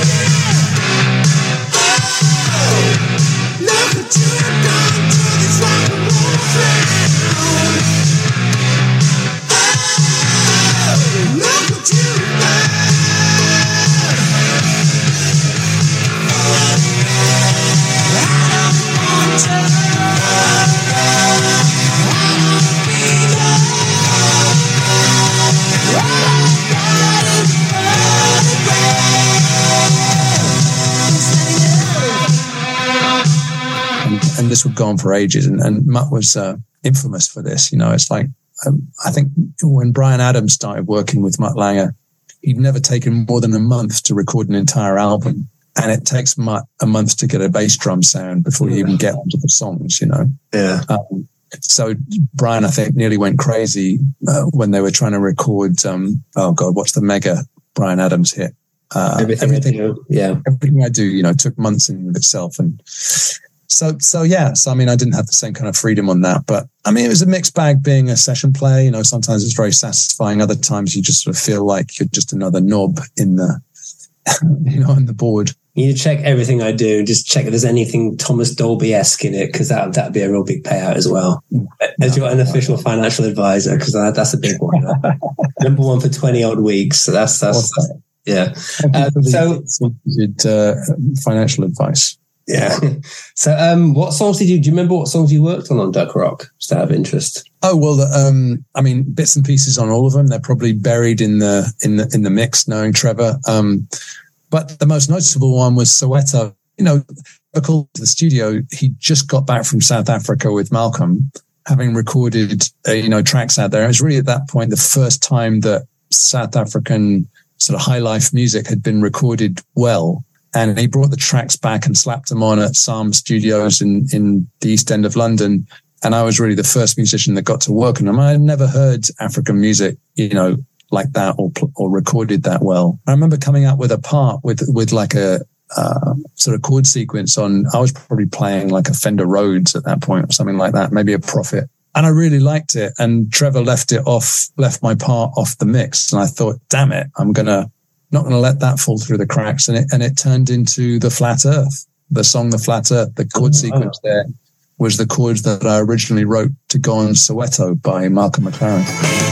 And this would go on for ages. And, and Mutt was uh, infamous for this. You know, it's like, um, I think when Bryan Adams started working with Mutt Lange, he'd never taken more than a month to record an entire album. And it takes Mutt a month to get a bass drum sound before you even get onto the songs, you know? Yeah. Um, so Brian, I think, nearly went crazy uh, when they were trying to record, um, oh God, what's the mega Bryan Adams hit? Uh, everything, everything I do, yeah. Everything I do, you know, took months in of itself. And So, so yeah. So, I mean, I didn't have the same kind of freedom on that, but I mean, it was a mixed bag being a session player. You know, sometimes it's very satisfying. Other times you just sort of feel like you're just another knob in the, you know, on the board. You need to check everything I do and just check if there's anything Thomas Dolby-esque in it, because that, that'd be a real big payout as well. As your unofficial financial advisor, because that, that's a big one. Number one for twenty odd weeks. So that's, that's, that's yeah. Uh, so, uh, financial advice. Yeah. So, um, what songs did you, do you remember what songs you worked on on Duck Rock, just out of interest? Oh, well, um, I mean, bits and pieces on all of them. They're probably buried in the, in the, in the mix, knowing Trevor. Um, but the most noticeable one was Soweto. You know, local to the studio, he just got back from South Africa with Malcolm, having recorded, uh, you know, tracks out there. It was really at that point the first time that South African sort of high life music had been recorded well. And he brought the tracks back and slapped them on at Psalm Studios in, in the East End of London. And I was really the first musician that got to work on them. I had never heard African music, you know, like that or or recorded that well. I remember coming up with a part with with like a uh, sort of chord sequence on, I was probably playing like a Fender Rhodes at that point or something like that, maybe a Prophet. And I really liked it. And Trevor left it off, left my part off the mix. And I thought, damn it, I'm going to, not going to let that fall through the cracks. And it, and it turned into The Flat Earth, the song The Flat Earth. The chord oh, sequence oh. there was the chords that I originally wrote to go on Soweto by Malcolm McLaren.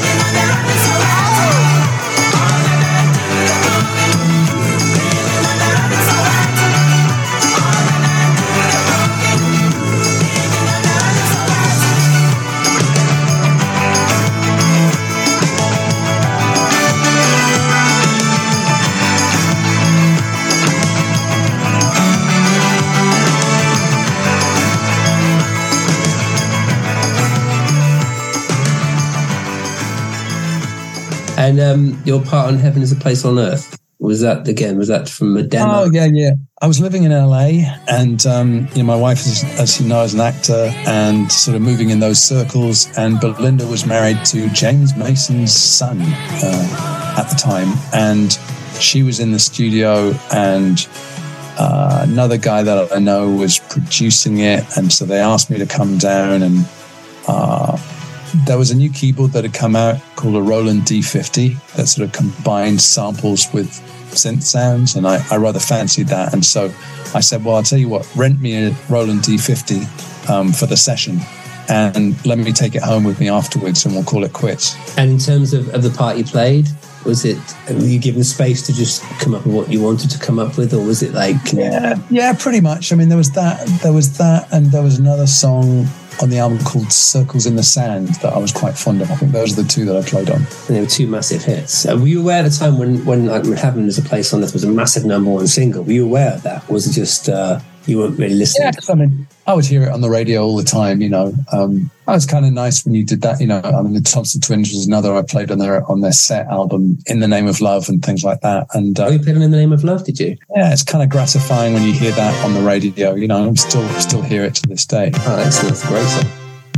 And um, your part on Heaven is a Place on Earth, was that, again, was that from a demo? Oh, yeah, yeah. I was living in L A and, um, you know, my wife, is, as you know, is an actor and sort of moving in those circles. And Belinda was married to James Mason's son uh, at the time. And she was in the studio and uh, another guy that I know was producing it. And so they asked me to come down and... Uh, there was a new keyboard that had come out called a Roland D fifty that sort of combined samples with synth sounds, and I, I rather fancied that. And so I said, well, I'll tell you what, rent me a Roland D fifty um, for the session and let me take it home with me afterwards and we'll call it quits. And in terms of, of the part you played, was it, were you given space to just come up with what you wanted to come up with, or was it like... Yeah, yeah, pretty much. I mean, there was that, there was that, and there was another song on the album called Circles in the Sand that I was quite fond of. I think those are the two that I played on. And they were two massive hits. Uh, were you aware at the time when, when like, Heaven is a Place on Earth was a massive number one single? Were you aware of that? Or was it just uh, you weren't really listening? Yeah, I mean, I would hear it on the radio all the time, you know. Um, that was kind of nice when you did that, you know. I mean, the Thompson Twins was another I played on their on their set album, In the Name of Love and things like that. And uh, oh, you played on In the Name of Love, did you? Yeah, it's kind of gratifying when you hear that on the radio, you know. I still still hear it to this day. Oh, excellent. That's a great song.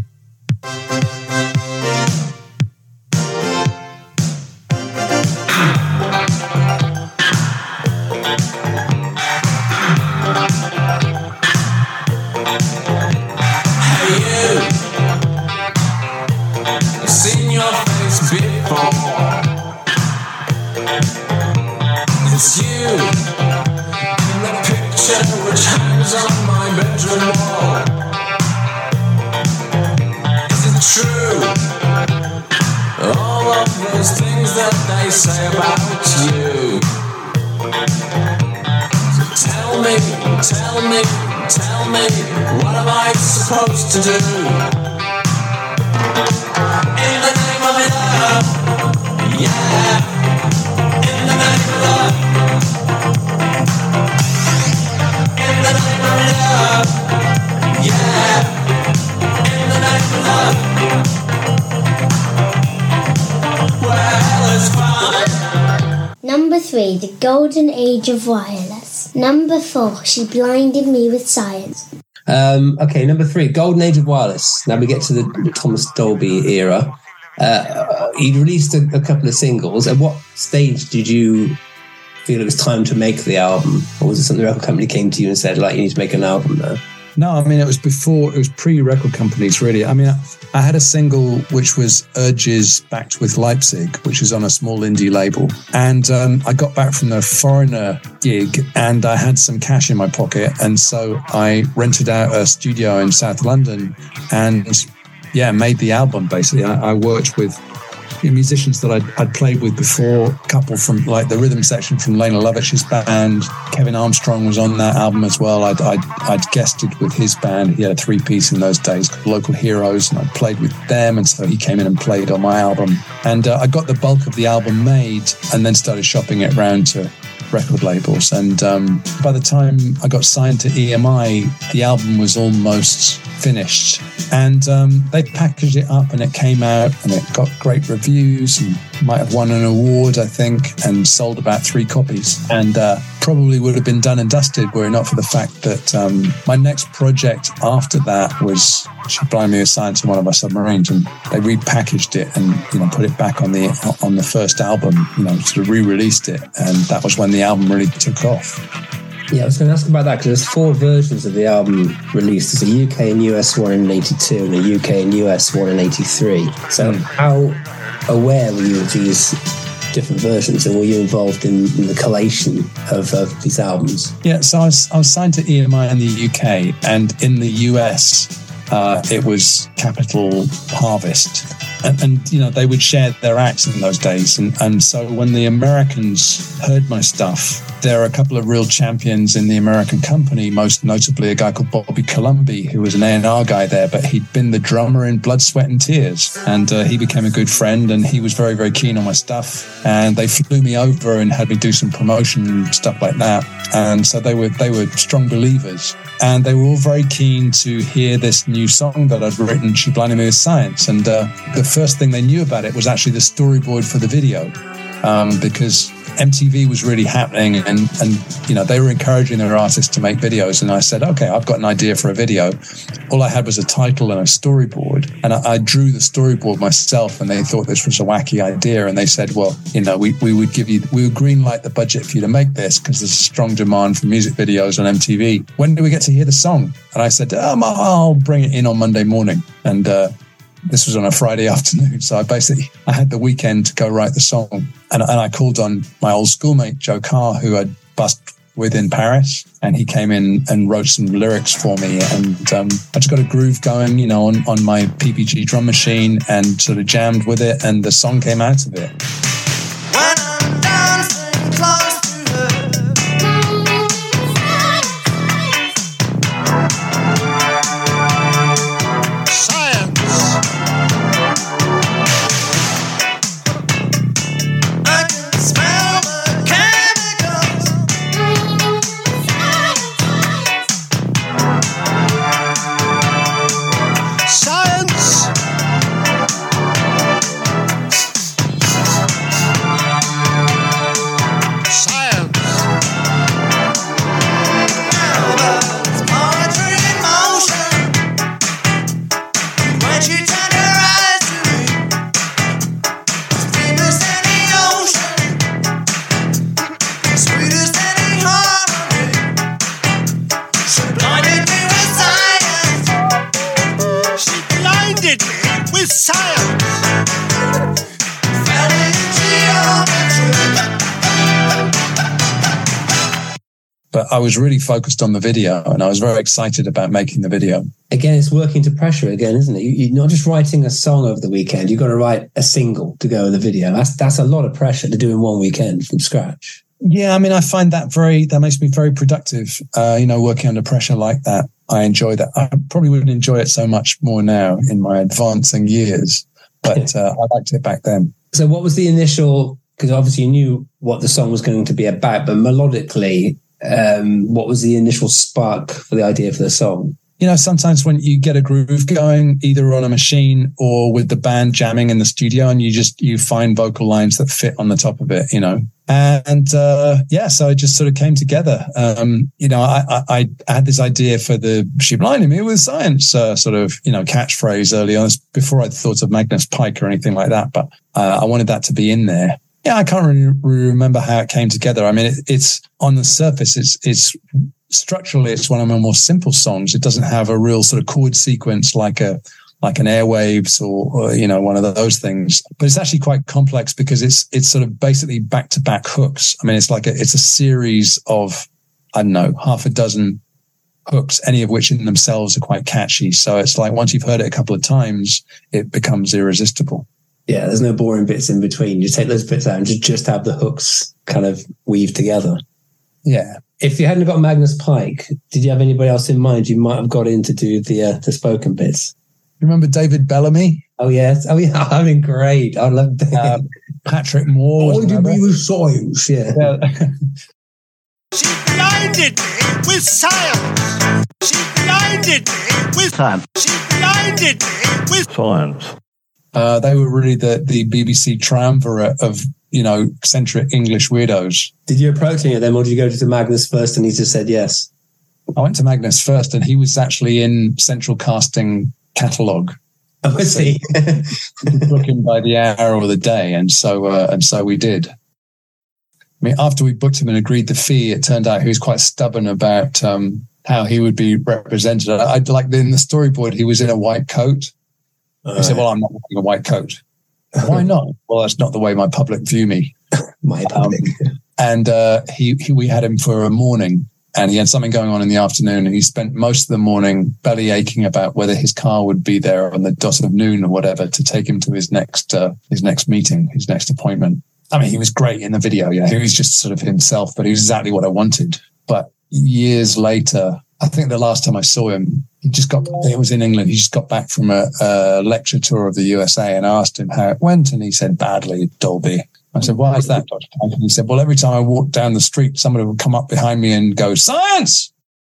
It's you in the picture which hangs on my bedroom wall. Is it true? All of those things that they say about you. So tell me, tell me, tell me, what am I supposed to do? In the name of love, yeah. In the name of love, in the name of love, yeah. In the name of love, well, it's fine. Number three, The Golden Age of Wireless. Number four, She Blinded Me with Science. Um, okay, number three, Golden Age of Wireless. Now we get to the, the Thomas Dolby era. Uh, you released a, a couple of singles. At what stage did you feel it was time to make the album? Or was it something the record company came to you and said, like, you need to make an album now? No, I mean, it was before, it was pre-record companies, really. I mean, I, I had a single which was Urges backed with Leipzig, which is on a small indie label. And um, I got back from the Foreigner gig and I had some cash in my pocket. And so I rented out a studio in South London and... yeah, made the album, basically. I, I worked with musicians that I'd, I'd played with before, a couple from, like, the rhythm section from Lena Lovett's band. Kevin Armstrong was on that album as well. I'd, I'd, I'd guested with his band. He had a three-piece in those days called Local Heroes, and I played with them, and so he came in and played on my album. And uh, I got the bulk of the album made and then started shopping it around to record labels. And um, by the time I got signed to E M I, the album was almost finished. And um, they packaged it up and it came out and it got great reviews. And might have won an award, I think, and sold about three copies. And uh, probably would have been done and dusted were it not for the fact that um, my next project after that was She Blinded Me With Science on one of my submarines, and they repackaged it and, you know, put it back on the on the first album, you know, sort of re-released it, and that was when the album really took off. Yeah, I was going to ask about that because there's four versions of the album released. There's a U K and U S one in eighty-two and a U K and U S one in eighty-three. So how aware were you of these different versions, and were you involved in, in the collation of, of these albums? Yeah, so I was, I was signed to E M I in the U K, and in the U S uh, it was Capital Harvest. And, and, you know, they would share their acts in those days. And, and so when the Americans heard my stuff, there are a couple of real champions in the American company, most notably a guy called Bobby Columby, who was an A and R guy there, but he'd been the drummer in Blood, Sweat and Tears. And uh, he became a good friend, and he was very, very keen on my stuff. And they flew me over and had me do some promotion and stuff like that. And so they were they were strong believers. And they were all very keen to hear this new song that I'd written, She Blinded Me With Science. And uh, the first thing they knew about it was actually the storyboard for the video, um, because M T V was really happening, and, and you know, they were encouraging their artists to make videos. And I said, okay, I've got an idea for a video. All I had was a title and a storyboard, and I, I drew the storyboard myself, and they thought this was a wacky idea. And they said, well, you know, we, we would give you, we would green light the budget for you to make this because there's a strong demand for music videos on M T V. When do we get to hear the song? And I said, um, I'll bring it in on Monday morning. And uh, this was on a Friday afternoon. So I basically, I had the weekend to go write the song. And, and I called on my old schoolmate, Joe Carr, who I'd bussed with in Paris. And he came in and wrote some lyrics for me. And um, I just got a groove going, you know, on, on my P P G drum machine, and sort of jammed with it. And the song came out of it. When I'm dancing close to her, But I was really focused on the video, and I was very excited about making the video. Again, it's working to pressure again, isn't it? You, you're not just writing a song over the weekend. You've got to write a single to go with the video. That's that's a lot of pressure to do in one weekend from scratch. Yeah, I mean, I find that very, that makes me very productive. Uh, you know, working under pressure like that, I enjoy that. I probably wouldn't enjoy it so much more now in my advancing years, but uh, I liked it back then. So what was the initial, because obviously you knew what the song was going to be about, but melodically, Um, what was the initial spark for the idea for the song? You know, sometimes when you get a groove going, either on a machine or with the band jamming in the studio, and you just, you find vocal lines that fit on the top of it, you know. And uh, yeah, so it just sort of came together. Um, you know, I, I, I had this idea for the She Blinded Me With Science uh, sort of, you know, catchphrase early on, before I thought of Magnus Pike or anything like that. But uh, I wanted that to be in there. Yeah, I can't really remember how it came together. I mean, it, it's on the surface, it's it's structurally, it's one of my more simple songs. It doesn't have a real sort of chord sequence like a like an Airwaves or, or you know, one of those things. But it's actually quite complex because it's it's sort of basically back to back hooks. I mean, it's like a, it's a series of, I don't know, half a dozen hooks, any of which in themselves are quite catchy. So it's like once you've heard it a couple of times, it becomes irresistible. Yeah, there's no boring bits in between. You take those bits out and just, just have the hooks kind of weave together. Yeah. If you hadn't got Magnus Pike, did you have anybody else in mind you might have got in to do the uh, the spoken bits? Remember David Bellamy? Oh, yes. Oh, yeah. I mean, great. I love that. Uh, Patrick Moore. Why did we with science? Yeah. yeah. She blinded me with science. She blinded me with science. She blinded me with science. Uh, they were really the, the B B C triumvirate of, you know, eccentric English weirdos. Did you approach any of them, or did you go to Magnus first and he just said yes? I went to Magnus first, and he was actually in Central Casting catalogue. Oh, was he? Looking by the hour or the day, and so uh, and so we did. I mean, after we booked him and agreed the fee, it turned out he was quite stubborn about um, how he would be represented. I, I'd like in the storyboard, he was in a white coat. He uh, said, "Well, I'm not wearing a white coat." Why not? Well, that's not the way my public view me. My public. Um, and uh, he, he, we had him for a morning, and he had something going on in the afternoon, and he spent most of the morning belly aching about whether his car would be there on the dot of noon or whatever to take him to his next uh, his next meeting, his next appointment. I mean, he was great in the video. Yeah, he was just sort of himself, but he was exactly what I wanted. But years later, I think the last time I saw him, he just got, it was in England. He just got back from a, a lecture tour of the U S A, and I asked him how it went. And he said, badly, Dolby. I said, why is that, Doctor Pike? And he said, well, every time I walked down the street, somebody would come up behind me and go, science!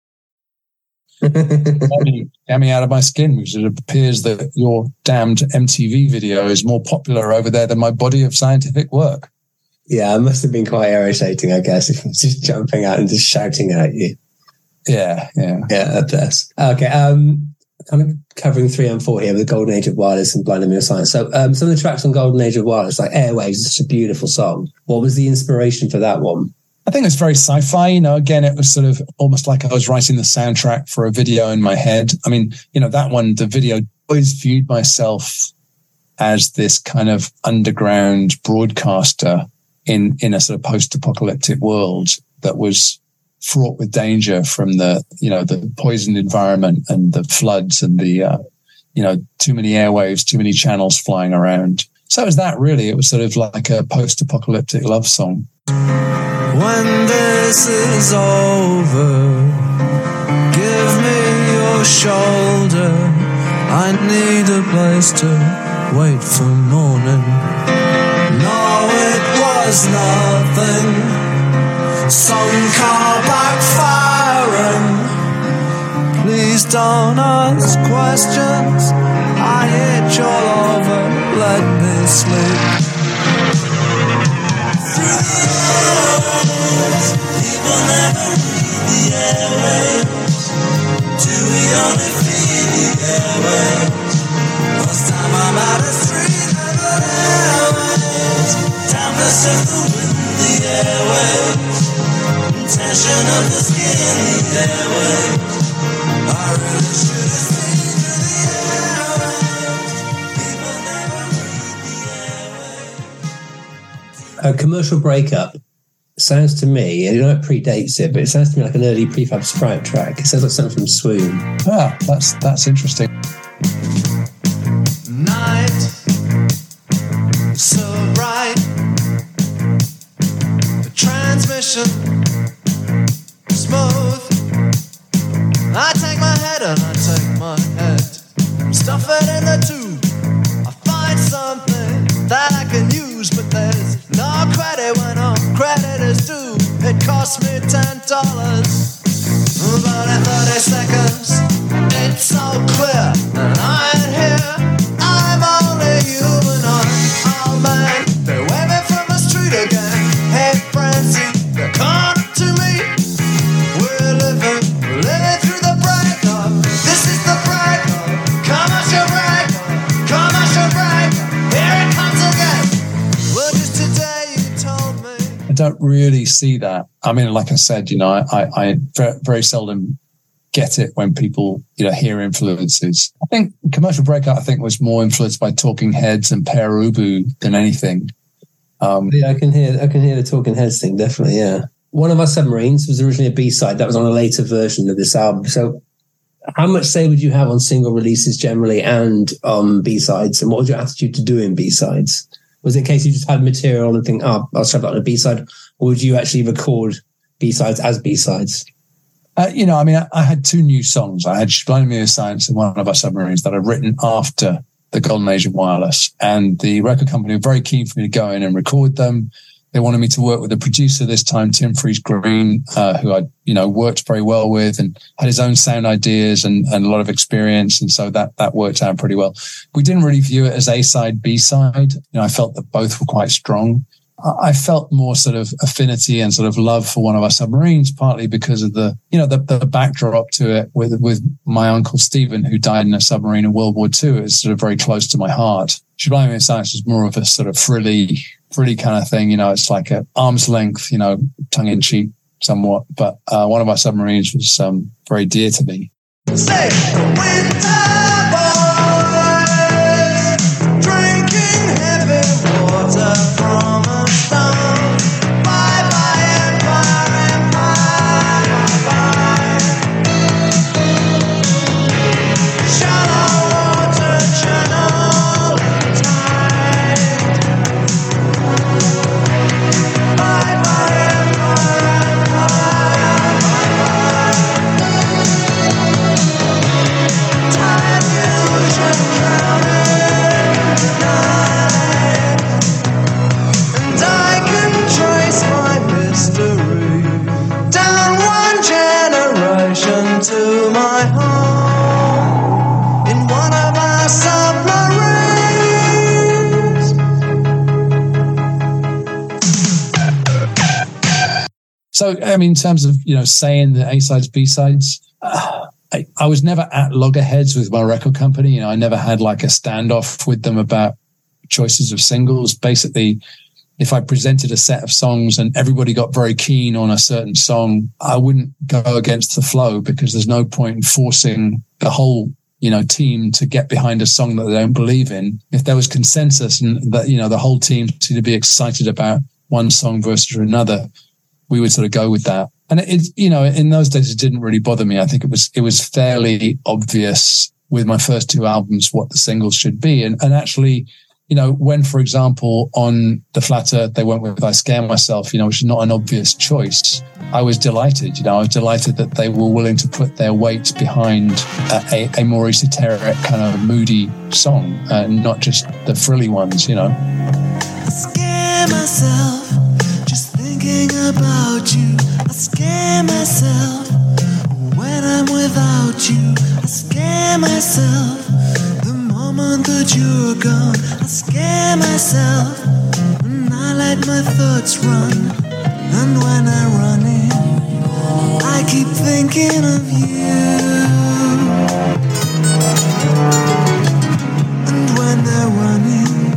Get me, get me out of my skin, because it appears that your damned M T V video is more popular over there than my body of scientific work. Yeah, it must have been quite irritating, I guess, if he was just jumping out and just shouting at you. Yeah, yeah. Yeah, that does. Okay, um, kind of covering three and four here with the Golden Age of Wireless and Blinding Me with Science. So um, some of the tracks on Golden Age of Wireless, like Airwaves, is such a beautiful song. What was the inspiration for that one? I think it's very sci-fi. You know, again, it was sort of almost like I was writing the soundtrack for a video in my head. I mean, you know, that one, the video, always viewed myself as this kind of underground broadcaster in, in a sort of post-apocalyptic world that was fraught with danger from the, you know, the poisoned environment and the floods and the, uh, you know, too many airwaves, too many channels flying around. So it was that, really. It was sort of like a post-apocalyptic love song. When this is over, give me your shoulder. I need a place to wait for morning. No, it was nothing. Some car backfiring. Please don't ask questions. I hit you all over. Let me sleep. People never read the airwaves. Do we only feed the airwaves? First time I'm out of street level airwaves. Time to sift the wind, the airwaves. Tension of the skin, the airwaves. I really should have seen through the airwaves. People never read the airwaves. A commercial breakup sounds to me, and you know it predates it, but it sounds to me like an early Prefab Sprout track. It sounds like something from Swoon. Ah, that's that's interesting. Night, so bright. The transmission smooth. I take my head and I take my head, stuff it in the tube. I find something that I can use, but there's no credit when all credit is due. It cost me ten dollars, but in thirty seconds it's so clear that I ain't here. I'm only human. Oh man, they're waving from the street again. Hey Francie, they're calling to me. We're living, we're living through the breakup. This is the breakup. Commercial breakup, commercial breakup. Here it comes again. Well, just today you told me. I don't really see that. I mean, like I said, you know, I, I, I very, very seldom get it when people, you know, hear influences. I think Commercial Breakout, I think, was more influenced by Talking Heads and Pere Ubu than anything. Um, yeah, I can hear, I can hear the Talking Heads thing, definitely. Yeah, One of Our Submarines was originally a B-side that was on a later version of this album. So, how much say would you have on single releases generally and on B-sides? And what was your attitude to doing B-sides? Was it a case you just had material and think, oh, I'll strap that on a B-side, or would you actually record B-sides as B-sides? Uh, you know, I mean, I, I had two new songs. I had Blinding Me with Science and One of Our Submarines that I'd written after the Golden Age of Wireless. And the record company were very keen for me to go in and record them. They wanted me to work with a producer this time, Tim Freeze-Green, uh, who I, you know, worked very well with and had his own sound ideas and, and a lot of experience. And so that, that worked out pretty well. We didn't really view it as A-side, B-side. You know, I felt that both were quite strong. I felt more sort of affinity and sort of love for One of Our Submarines, partly because of the, you know, the, the backdrop to it with, with my uncle Stephen, who died in a submarine in World War Two. It's sort of very close to my heart. Sublime in Silence was more of a sort of frilly, frilly kind of thing. You know, it's like at arm's length, you know, tongue in cheek somewhat. But uh, One of Our Submarines was um, very dear to me. Say, winter boys, drinking heavy water from a stone. Bye bye empire, empire, bye. Shallow water channel tide. Bye bye empire, empire, bye bye. Time illusion crowded night. And I can trace my mystery down one generation to my home in one of our submarines. So, I mean, in terms of, you know, saying the A-sides, B-sides, uh, I, I was never at loggerheads with my record company. You know, I never had like a standoff with them about choices of singles. Basically, if I presented a set of songs and everybody got very keen on a certain song, I wouldn't go against the flow, because there's no point in forcing the whole, you know, team to get behind a song that they don't believe in. If there was consensus and that, you know, the whole team seemed to be excited about one song versus another, we would sort of go with that. And it, you know, in those days, it didn't really bother me. I think it was, it was fairly obvious with my first two albums what the singles should be. And, and actually, you know, when, for example, on The Flat Earth, they went with I Scare Myself, you know, which is not an obvious choice, I was delighted. You know, I was delighted that they were willing to put their weight behind a, a, a more esoteric kind of moody song, uh, not just the frilly ones, you know. I scare myself just thinking about you. I scare myself when I'm without you. I scare myself the moment that you're gone. I scare myself when I let my thoughts run. And when I'm running, I keep thinking of you. And when they're running,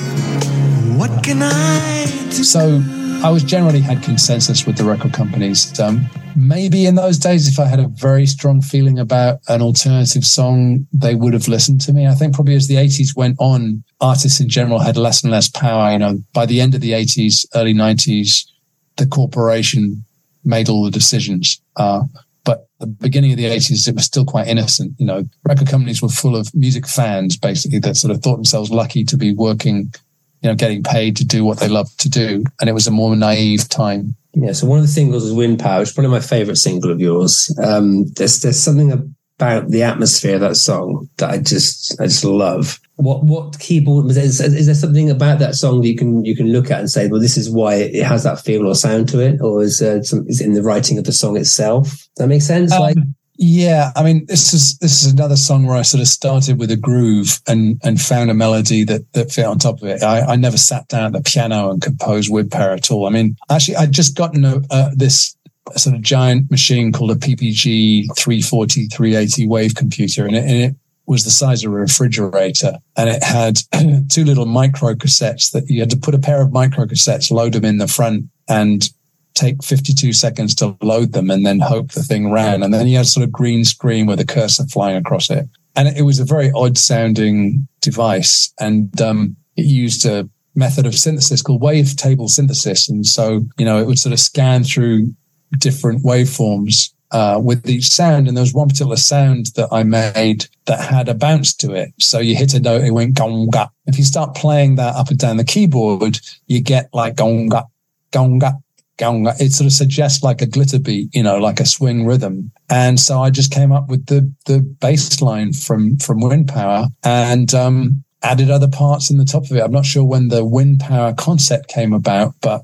what can I do? So I was generally had consensus with the record companies. Um, maybe in those days, if I had a very strong feeling about an alternative song, they would have listened to me. I think probably as the eighties went on, artists in general had less and less power. You know, by the end of the eighties, early nineties, the corporation made all the decisions. Uh, but at the beginning of the eighties, it was still quite innocent. You know, record companies were full of music fans, basically, that sort of thought themselves lucky to be working, you know, getting paid to do what they love to do. And it was a more naive time. Yeah, so one of the singles was Wind Power. It's probably my favourite single of yours. Um, there's there's something about the atmosphere of that song that I just I just love. What what keyboard is, is there something about that song that you can you can look at and say, well, this is why it has that feel or sound to it, or is uh, some, is it in the writing of the song itself? Does that make sense? Um, like. Yeah, I mean, this is this is another song where I sort of started with a groove and and found a melody that that fit on top of it. I, I never sat down at the piano and composed Wind Power at all. I mean, actually, I'd just gotten a, uh, this sort of giant machine called a P P G three forty, three eighty wave computer, and it, and it was the size of a refrigerator, and it had two little micro cassettes that you had to put a pair of micro cassettes, load them in the front, and take fifty-two seconds to load them, and then hope the thing ran. And then you had sort of green screen with a cursor flying across it. And it was a very odd sounding device. And um, it used a method of synthesis called wavetable synthesis. And so, you know, it would sort of scan through different waveforms uh, with each sound. And there was one particular sound that I made that had a bounce to it. So you hit a note, it went gonga. If you start playing that up and down the keyboard, you get like gonga, gonga, it sort of suggests like a glitter beat, you know, like a swing rhythm. And so I just came up with the the bass line from from Wind Power and um added other parts in the top of it. I'm not sure when the Wind Power concept came about, but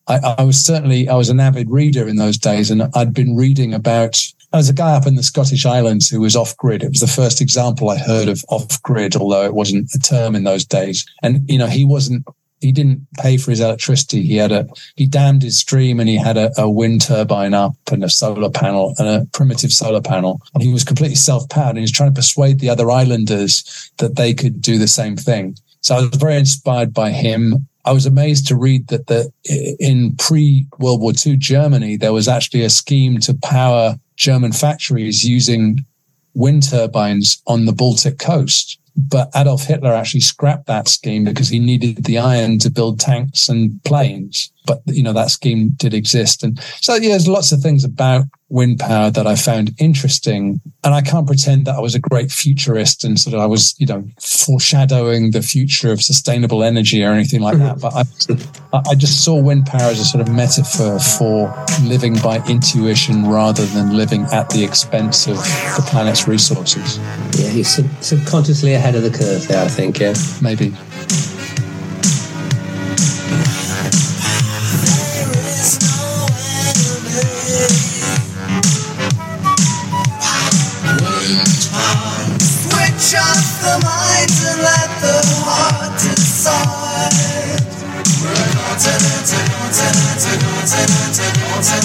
I, I was certainly, I was an avid reader in those days, and I'd been reading about, there was a guy up in the Scottish Islands who was off-grid. It was the first example I heard of off-grid, although it wasn't a term in those days. And, you know, he wasn't, he didn't pay for his electricity. He had a, he dammed his stream, and he had a, a wind turbine up and a solar panel and a primitive solar panel. And he was completely self-powered, and he was trying to persuade the other islanders that they could do the same thing. So I was very inspired by him. I was amazed to read that the, in pre-World War Two Germany, there was actually a scheme to power German factories using wind turbines on the Baltic coast. But Adolf Hitler actually scrapped that scheme because he needed the iron to build tanks and planes. But, you know, that scheme did exist. And so, yeah, there's lots of things about wind power that I found interesting. And I can't pretend that I was a great futurist and sort of I was, you know, foreshadowing the future of sustainable energy or anything like that. But I, I just saw wind power as a sort of metaphor for living by intuition rather than living at the expense of the planet's resources. Yeah, you're sub- subconsciously ahead of the curve there, I think, yeah. Maybe. Switch off the mind and let the heart decide. We're a continent, a continent, a continent, a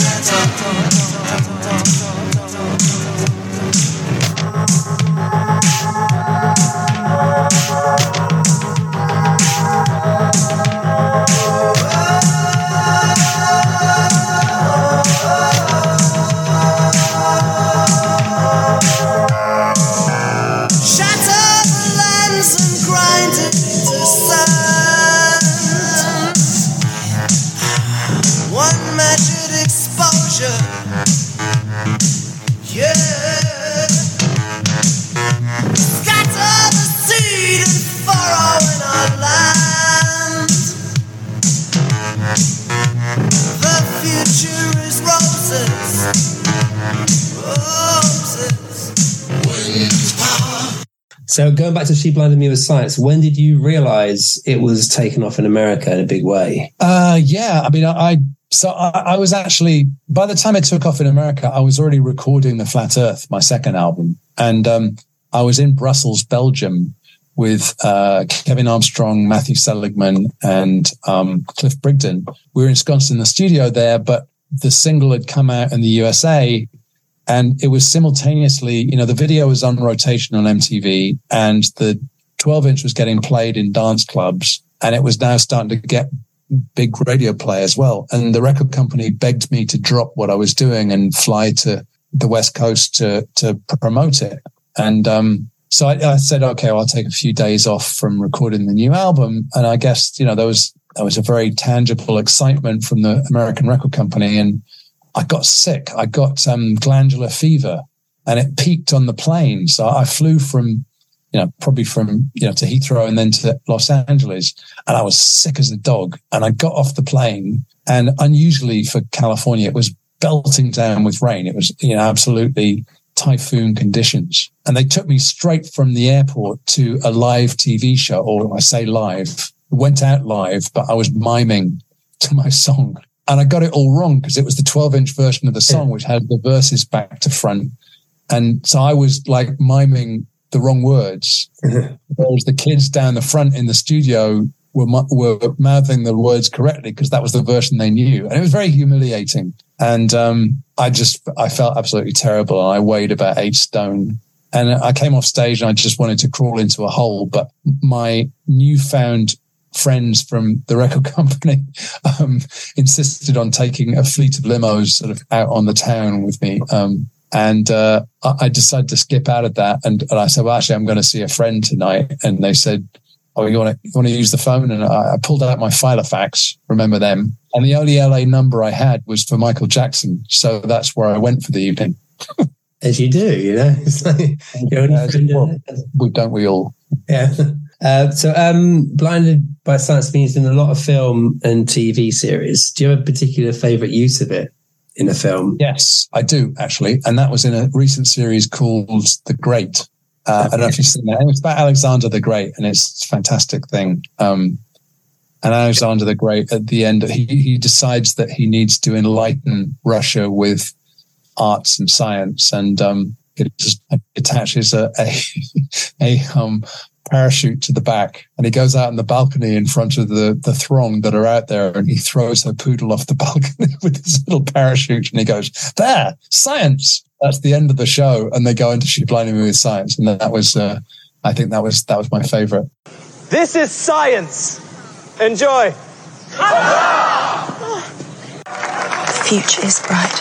So going back to She Blinded Me with Science, when did you realise it was taken off in America in a big way? Uh, yeah, I mean, I, I so I, I was actually, by the time it took off in America, I was already recording The Flat Earth, my second album. And um, I was in Brussels, Belgium, with uh, Kevin Armstrong, Matthew Seligman, and um, Cliff Brigden. We were ensconced in the studio there, but the single had come out in the U S A, and it was simultaneously, you know, the video was on rotation on M T V, and the twelve inch was getting played in dance clubs, and it was now starting to get big radio play as well. And the record company begged me to drop what I was doing and fly to the West Coast to to promote it. And um, so I, I said, okay, well, I'll take a few days off from recording the new album. And I guess, you know, there was there was a very tangible excitement from the American record company, and I got sick. I got um, glandular fever, and it peaked on the plane. So I flew from, you know, probably from, you know, to Heathrow and then to Los Angeles. And I was sick as a dog. And I got off the plane, and unusually for California, it was belting down with rain. It was, you know, absolutely typhoon conditions. And they took me straight from the airport to a live T V show, or I say live, went out live, but I was miming to my song. And I got it all wrong because it was the twelve inch version of the song, which had the verses back to front. And so I was like miming the wrong words. Whereas the kids down the front in the studio were, were mouthing the words correctly because that was the version they knew. And it was very humiliating. And um, I just, I felt absolutely terrible. And I weighed about eight stone. And I came off stage and I just wanted to crawl into a hole. But my newfound friends from the record company um, insisted on taking a fleet of limos sort of out on the town with me. Um, and uh, I decided to skip out of that. And, and I said, well, actually, I'm going to see a friend tonight. And they said, oh, you want to you want to use the phone? And I, I pulled out my Filofax, remember them. And the only L A number I had was for Michael Jackson. So that's where I went for the evening. As you do, you know. It's like, you're only uh, well, we, don't we all? Yeah. Uh, so um, Blinded by Science means in a lot of film and T V series. Do you have a particular favourite use of it in a film? Yes, I do, actually. And that was in a recent series called The Great. Uh, I don't know if you've seen that. It's about Alexander the Great, and it's a fantastic thing. Um, And Alexander the Great, at the end, he, he decides that he needs to enlighten Russia with arts and science, and um, it just attaches a a, a um, parachute to the back, and he goes out on the balcony in front of the, the throng that are out there, and he throws a poodle off the balcony with his little parachute, and he goes, "There, science." That's the end of the show, and they go into She Blinded Me with Science, and that was, uh, I think that was that was my favourite. This is science. Enjoy. The future is bright.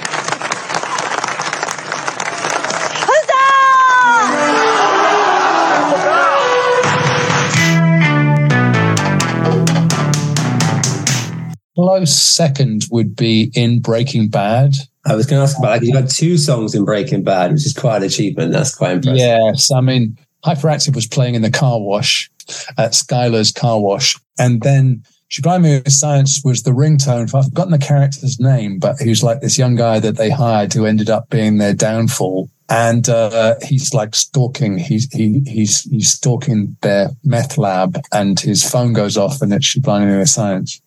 Close second would be in Breaking Bad. I was going to ask about that. You had two songs in Breaking Bad, which is quite an achievement. That's quite impressive. Yes, I mean, Hyperactive was playing in the car wash at Skylar's car wash, and then She Blinded Me with Science was the ringtone for, I've forgotten the character's name, but he was like this young guy that they hired who ended up being their downfall. And uh, he's like stalking, he's he, he's he's stalking their meth lab, and his phone goes off, and it's She Blinded Me with Science.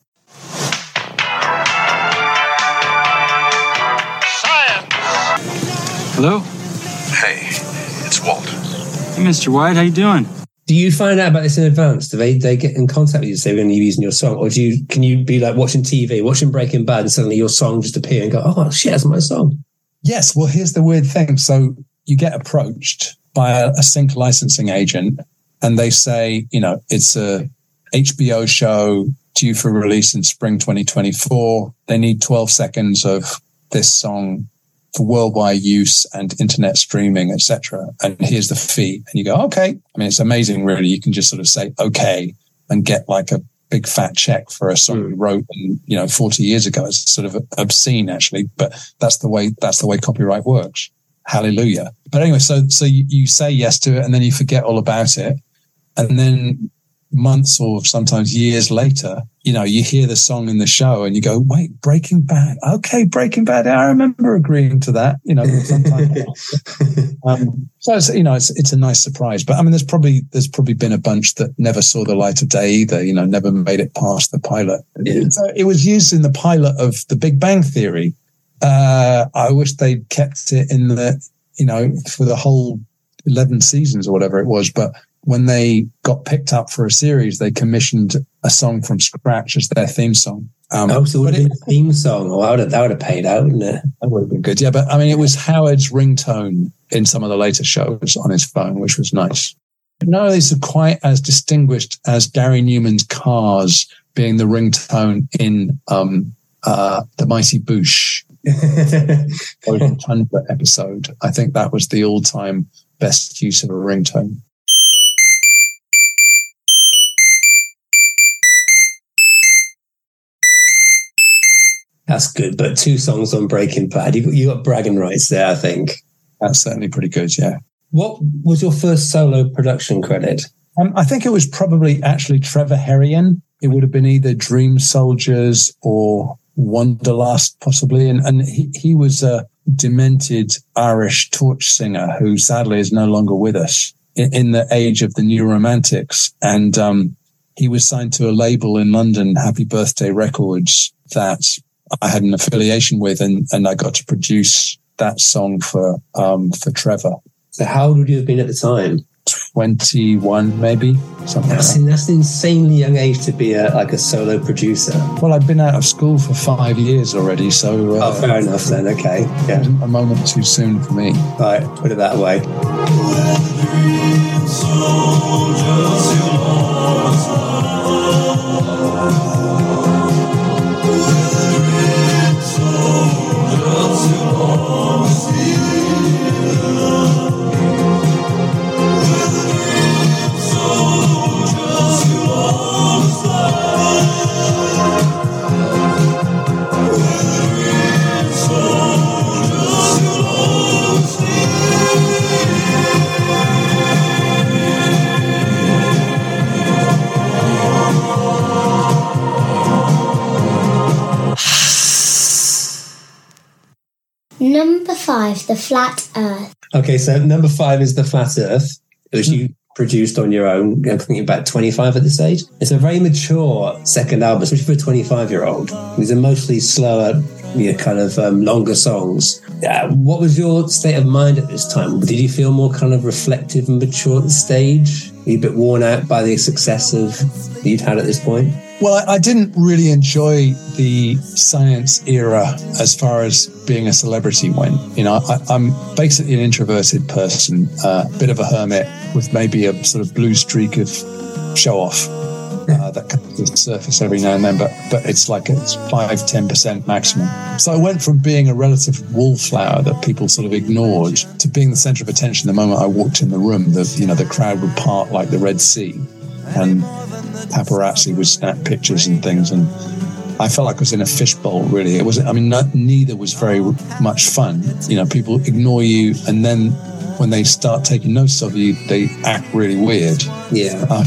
Hello? Hey, it's Walt. Hey, Mister White, how you doing? Do you find out about this in advance? Do they, they get in contact with you to say we're going to be using your song? Or do you can you be like watching T V, watching Breaking Bad, and suddenly your song just appear and go, oh, shit, that's my song? Yes, well, here's the weird thing. So you get approached by a, a sync licensing agent, and they say, you know, it's a H B O show due for release in spring twenty twenty-four. They need twelve seconds of this song for worldwide use and internet streaming, et cetera. And here's the fee. And you go, okay. I mean, it's amazing, really. You can just sort of say, okay, and get like a big fat check for a song you wrote, in, you know, forty years ago. It's sort of obscene, actually, but that's the way, that's the way copyright works. Hallelujah. But anyway, so, so you, you say yes to it, and then you forget all about it. And then months or sometimes years later, you know, you hear the song in the show and you go, wait, Breaking Bad. Okay, Breaking Bad. I remember agreeing to that, you know, sometime. um, so, it's, you know, it's, it's a nice surprise. But I mean, there's probably, there's probably been a bunch that never saw the light of day either, you know, never made it past the pilot. It, it was used in the pilot of The Big Bang Theory. Uh, I wish they'd kept it in the, you know, for the whole eleven seasons or whatever it was. But when they got picked up for a series, they commissioned a song from scratch as their theme song. Um, oh, so it would have been a theme song. Oh, that would have, that would have paid out, wouldn't it? That would have been good. Yeah, but I mean, it was Howard's ringtone in some of the later shows on his phone, which was nice. None of these are quite as distinguished as Gary Newman's Cars being the ringtone in um, uh, The Mighty Boosh Tundra episode. I think that was the all-time best use of a ringtone. That's good, but two songs on Breaking Bad. You got, you got bragging rights there, I think. That's certainly pretty good, yeah. What was your first solo production credit? Um, I think it was probably actually Trevor Herrion. It would have been either Dream Soldiers or Wanderlust, possibly. And, and he, he was a demented Irish torch singer who sadly is no longer with us in, in the age of the New Romantics. And um, he was signed to a label in London, Happy Birthday Records, that I had an affiliation with, and, and I got to produce that song for um, for Trevor. So how old would you have been at the time? twenty-one, maybe, something that's, like that. That's an insanely young age to be a, like a solo producer. Well, I've been out of school for five years already, so... Uh, oh, fair enough then, okay. Yeah. A moment too soon for me. All right, put it that way. Number five, The Flat Earth. Okay, so number five is The Flat Earth, which you produced on your own. I think you're about twenty-five at this age. It's a very mature second album, especially for a twenty-five-year-old. These are mostly slower, you know, kind of um, longer songs. Uh, what was your state of mind at this time? Did you feel more kind of reflective and mature at the stage? Were you a bit worn out by the success of that you'd had at this point? Well, I, I didn't really enjoy the Science era as far as being a celebrity went. You know, I, I'm basically an introverted person, a uh, bit of a hermit with maybe a sort of blue streak of show-off uh, that comes to the surface every now and then, but but it's like it's five, ten percent maximum. So I went from being a relative wallflower that people sort of ignored to being the centre of attention the moment I walked in the room. The, you know, the crowd would part like the Red Sea, and paparazzi would snap pictures and things, and I felt like I was in a fishbowl, really. It wasn't, I mean, not, neither was very much fun. You know, people ignore you, and then when they start taking notice of you, they act really weird. Yeah. Uh,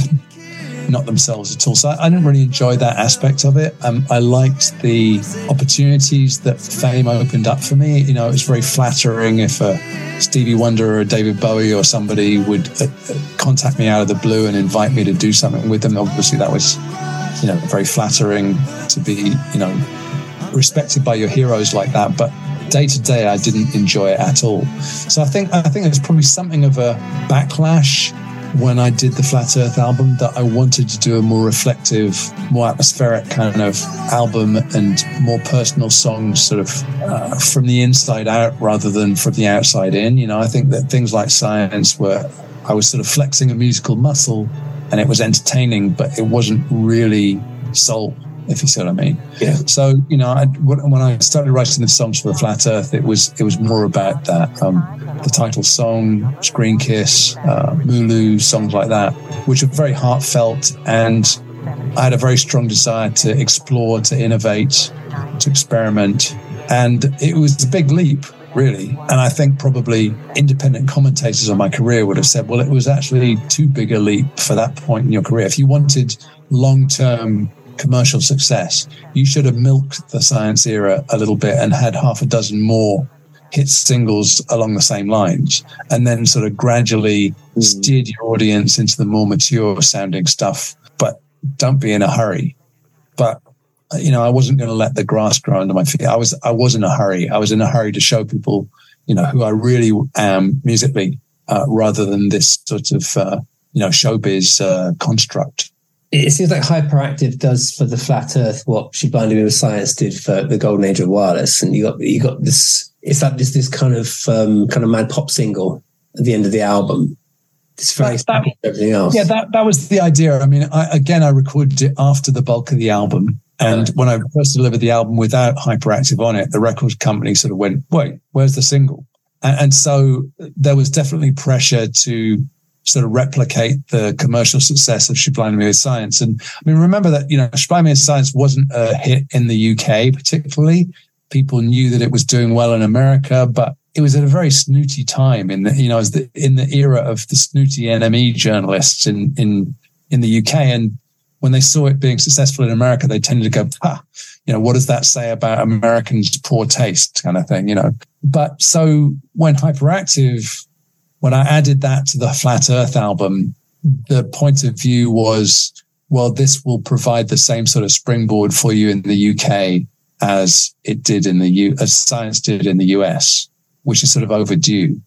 not themselves at all. So I, I didn't really enjoy that aspect of it. Um, I liked the opportunities that fame opened up for me. You know, it was very flattering if a Stevie Wonder or David Bowie or somebody would uh, contact me out of the blue and invite me to do something with them. Obviously, that was, you know, very flattering to be, you know, respected by your heroes like that. But day to day, I didn't enjoy it at all. So I think I think there's probably something of a backlash when I did the Flat Earth album, that I wanted to do a more reflective, more atmospheric kind of album and more personal songs sort of uh, from the inside out rather than from the outside in. You know, I think that things like Science were, I was sort of flexing a musical muscle and it was entertaining, but it wasn't really soul, if you see what I mean. Yeah. So, you know, I, when I started writing the songs for the Flat Earth, it was it was more about that. Um, the title song, Screen Kiss, uh, Mulu, songs like that, which are very heartfelt, and I had a very strong desire to explore, to innovate, to experiment, and it was a big leap, really. And I think probably independent commentators on my career would have said, well, it was actually too big a leap for that point in your career. If you wanted long-term commercial success, you should have milked the Science era a little bit and had half a dozen more hit singles along the same lines, and then sort of gradually mm. steered your audience into the more mature sounding stuff. But don't be in a hurry. But you know, I wasn't going to let the grass grow under my feet. I was I was in a hurry. I was in a hurry to show people, you know, who I really am musically, uh, rather than this sort of uh, you know showbiz uh, construct. It seems like Hyperactive does for the Flat Earth what She Blinded Me with Science did for the Golden Age of Wireless, and you got you got this. It's like this this kind of um, kind of mad pop single at the end of the album. It's very that, that, everything else. Yeah, that that was the idea. I mean, I, again, I recorded it after the bulk of the album, and when I first delivered the album without Hyperactive on it, the record company sort of went, "Wait, where's the single?" And, and so there was definitely pressure to sort of replicate the commercial success of She Blinded Me with Science. And I mean, remember that, you know, She Blinded Me with Science wasn't a hit in the U K particularly. People knew that it was doing well in America, but it was at a very snooty time in the, you know, as the, in the era of the snooty N M E journalists in, in, in the U K. And when they saw it being successful in America, they tended to go, ha, you know, what does that say about Americans' poor taste kind of thing, you know? But so when Hyperactive, when I added that to the Flat Earth album, the point of view was, well, this will provide the same sort of springboard for you in the U K as it did in the U, as Science did in the U S, which is sort of overdue.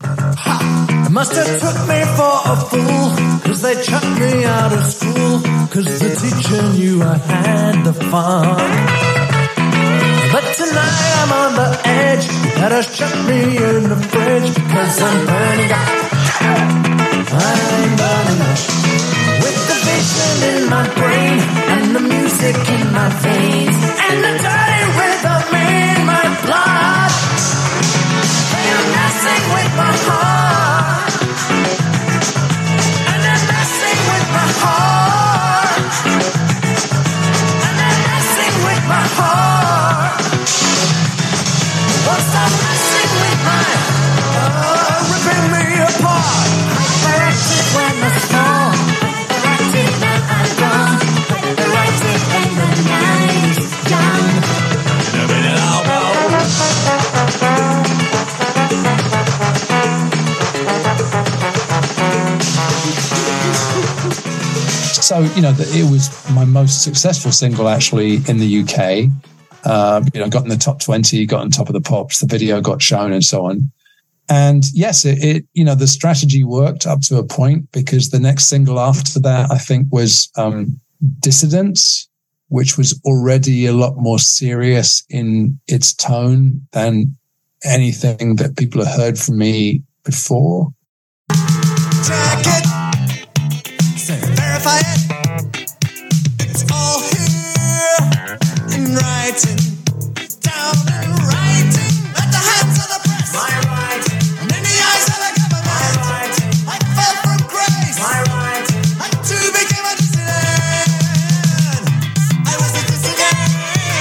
They must have took me for a fool, cause they chucked me out of school, cause the teacher knew I had the fun. But tonight I'm on the edge, you better shut me in the fridge, cause I'm burning up. I'm burning up. With the vision in my brain, and the music in my veins, and the dirty rhythm in my blood. They're messing with my heart, and they're messing with my heart, and they're messing with my heart. Won't stop messing with my heart, ripping me apart. Hyperactive when the storm, hyperactive when I'm gone, hyperactive when the night is young. so, you know, it was my most successful single actually in the U K. Uh, you know, got in the top twenty, got on top of the pops, the video got shown and so on. And yes, it, it you know, the strategy worked up to a point, because the next single after that, I think, was um, Dissidents, which was already a lot more serious in its tone than anything that people have heard from me before. Track it, say verify it, it's all here in writing, down in writing, at the hands of the press, my writing, and in the eyes of the government, my writing, I fell from grace, my writing, and to became a dissident, I was a dissident,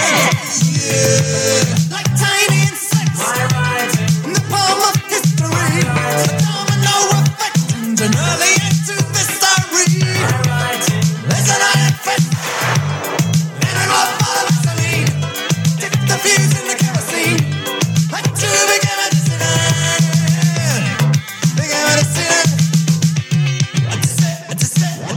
yeah, like tiny insects, my writing, in the palm of history, the domino effect, and an early end to this story, my writing, listen I infect, and I'm all full of Vaseline, dip the fuse in the kerosene, I too became a dissident, became a dissident, a dissident, a dissident, a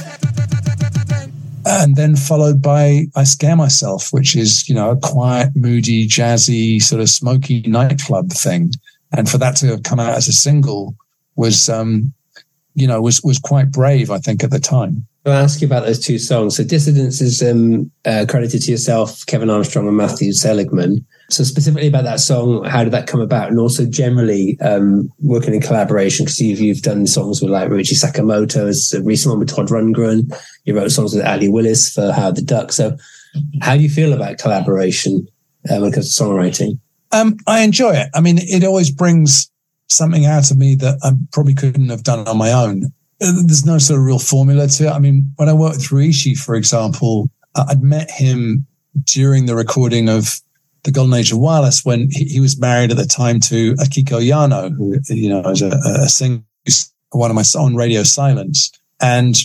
dissident. And then followed by I Scare Myself, which is, you know, a quiet, moody, jazzy, sort of smoky nightclub thing. And for that to have come out as a single was, um, you know, was, was quite brave, I think, at the time. I'll ask you about those two songs. So Dissidents is um, uh, credited to yourself, Kevin Armstrong and Matthew Seligman. So specifically about that song, how did that come about? And also generally um, working in collaboration, because you've, you've done songs with like Ryuichi Sakamoto, as a recent one with Todd Rundgren. You wrote songs with Ali Willis for Howard the Duck. So how do you feel about collaboration uh, when it comes to songwriting? Um, I enjoy it. I mean, it always brings something out of me that I probably couldn't have done on my own. There's no sort of real formula to it. I mean, when I worked with Ryuichi, for example, I'd met him during the recording of The Golden Age of Wireless, when he, he was married at the time to Akiko Yano, who, you know, is a, a singer, one of my on Radio Silence. And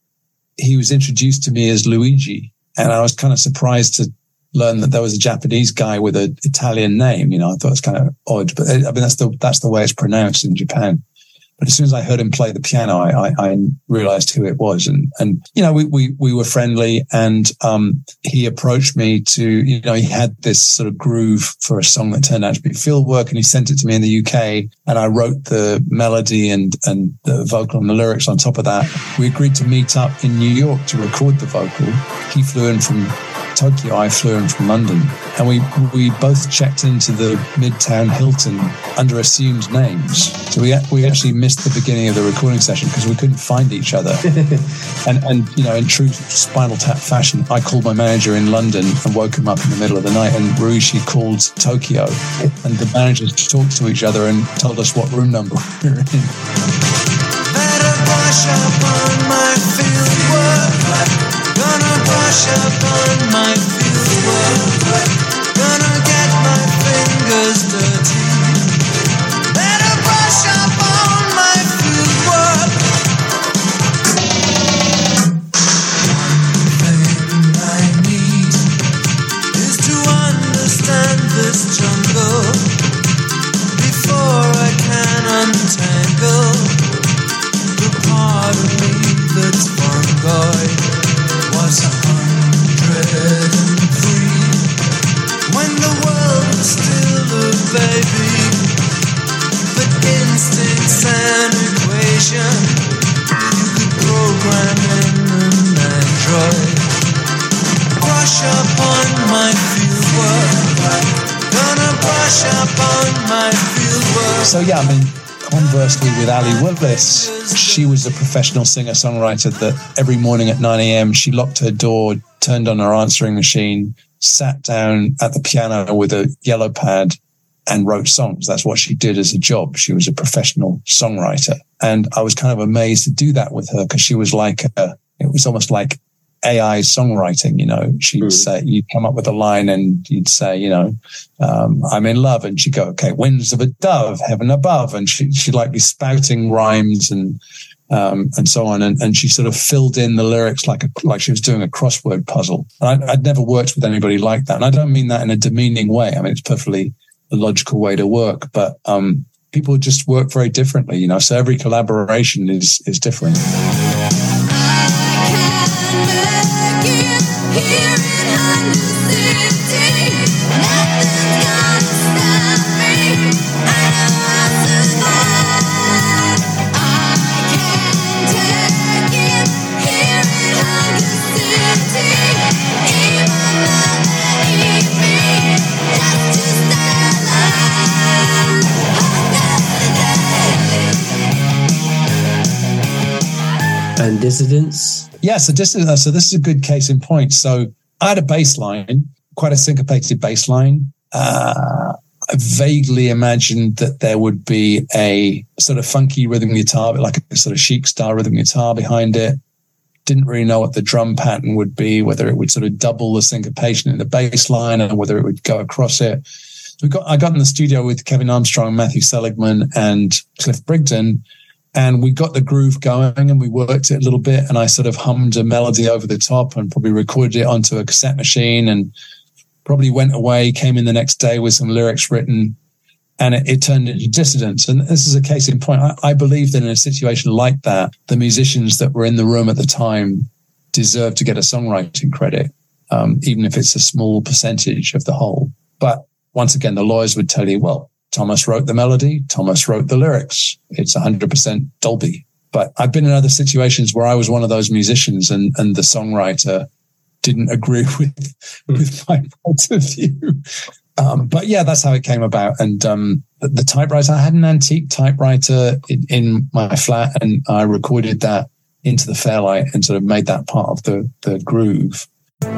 he was introduced to me as Luigi. And I was kind of surprised to learn that there was a Japanese guy with an Italian name. You know, I thought it was kind of odd, but I mean, that's the, that's the way it's pronounced in Japan. But as soon as I heard him play the piano, I, I, I realized who it was. And, and, you know, we, we, we were friendly, and, um, he approached me to, you know, he had this sort of groove for a song that turned out to be field work, and he sent it to me in the U K, and I wrote the melody and, and the vocal and the lyrics on top of that. We agreed to meet up in New York to record the vocal. He flew in from Tokyo, I flew in from London, and we we both checked into the Midtown Hilton under assumed names. So we we actually missed the beginning of the recording session because we couldn't find each other. and and you know, in true Spinal Tap fashion, I called my manager in London and woke him up in the middle of the night, and Ryuichi called Tokyo, and the managers talked to each other and told us what room number we were in. Better brush up on my field work. Gonna brush up on my field work. Gonna get my fingers dirty. Better brush up on my field work. One thing I need is to understand this jungle before I can untangle the part of me that's fungoid. Was a hundred and three when the world was still a baby, but instincts and equation you could program in an android. Brush up on my field work. Gonna brush up on my field work. So yeah, I mean, conversely with Ali Willis, she was a professional singer-songwriter that every morning at nine a.m. she locked her door, turned on her answering machine, sat down at the piano with a yellow pad and wrote songs. That's what she did as a job. She was a professional songwriter. And I was kind of amazed to do that with her, because she was like, a, it was almost like A I songwriting, you know. She'd mm. say, you'd come up with a line and you'd say, you know, um, I'm in love. And she'd go, okay, wings of a dove, heaven above. And she, she'd like be spouting rhymes and, um, and so on. And, and she sort of filled in the lyrics like a, like she was doing a crossword puzzle. And I, I'd never worked with anybody like that. And I don't mean that in a demeaning way. I mean, it's perfectly a logical way to work, but, um, people just work very differently, you know, so every collaboration is, is different. I And Dissidents? Yeah, so, dis- so this is a good case in point. So I had a bass line, quite a syncopated bass line. Uh, I vaguely imagined that there would be a sort of funky rhythm guitar, like a sort of chic style rhythm guitar behind it. Didn't really know what the drum pattern would be, whether it would sort of double the syncopation in the bass line or whether it would go across it. So we got, I got in the studio with Kevin Armstrong, Matthew Seligman, and Cliff Brigden, and we got the groove going and we worked it a little bit, and I sort of hummed a melody over the top and probably recorded it onto a cassette machine and probably went away, came in the next day with some lyrics written, and it, it turned into Dissidents. And this is a case in point. I, I believe that in a situation like that, the musicians that were in the room at the time deserve to get a songwriting credit, um, even if it's a small percentage of the whole. But once again, the lawyers would tell you, well, Thomas wrote the melody, Thomas wrote the lyrics. It's one hundred percent Dolby. But I've been in other situations where I was one of those musicians and, and the songwriter didn't agree with, with my point of view. Um, but yeah, that's how it came about. And um, the, the typewriter, I had an antique typewriter in, in my flat, and I recorded that into the Fairlight and sort of made that part of the, the groove.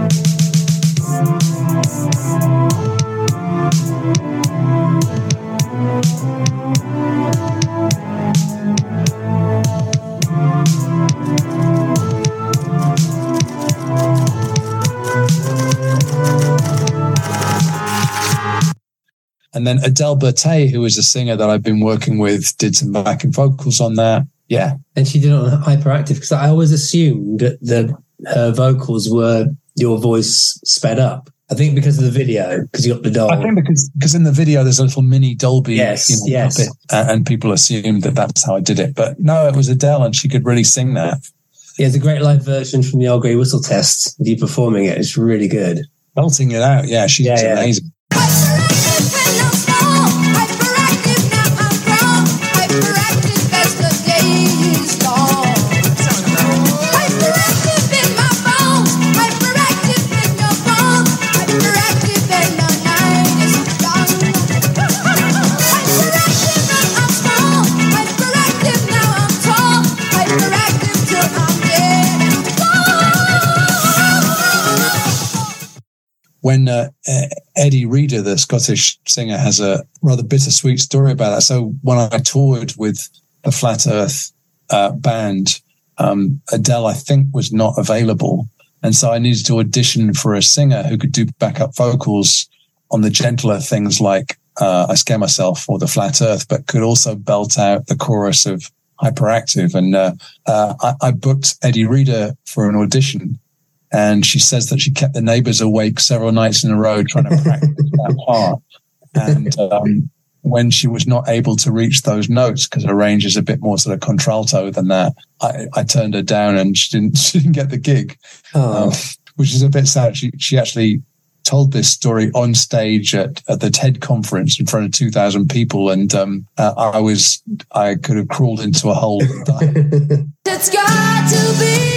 And then Adele Berthet, who was a singer that I've been working with, did some backing vocals on that. Yeah. And she did it on Hyperactive, because I always assumed that the, her vocals were your voice sped up. I think because of the video, because you got the doll. I think because because in the video there's a little mini Dolby, yes, you know, yes. puppet, and people assumed that that's how I did it. But no, it was Adele, and she could really sing that. Yeah, there's a great live version from the Old Grey Whistle test. You performing it, it's really good. Belting it out, yeah, she's yeah, yeah. amazing. When uh, Eddie Reader, the Scottish singer, has a rather bittersweet story about that. So when I toured with the Flat Earth uh, band, um, Adele, I think, was not available. And so I needed to audition for a singer who could do backup vocals on the gentler things like uh, I Scare Myself or the Flat Earth, but could also belt out the chorus of Hyperactive. And uh, uh, I, I booked Eddie Reader for an audition. And she says that she kept the neighbors awake several nights in a row trying to practice that part. And um, when she was not able to reach those notes, because her range is a bit more sort of contralto than that, I, I turned her down, and she didn't she didn't get the gig, oh. um, which is a bit sad. She she actually told this story on stage at, at the TED conference in front of two thousand people, and um, uh, I was I could have crawled into a hole and died. It's got to be.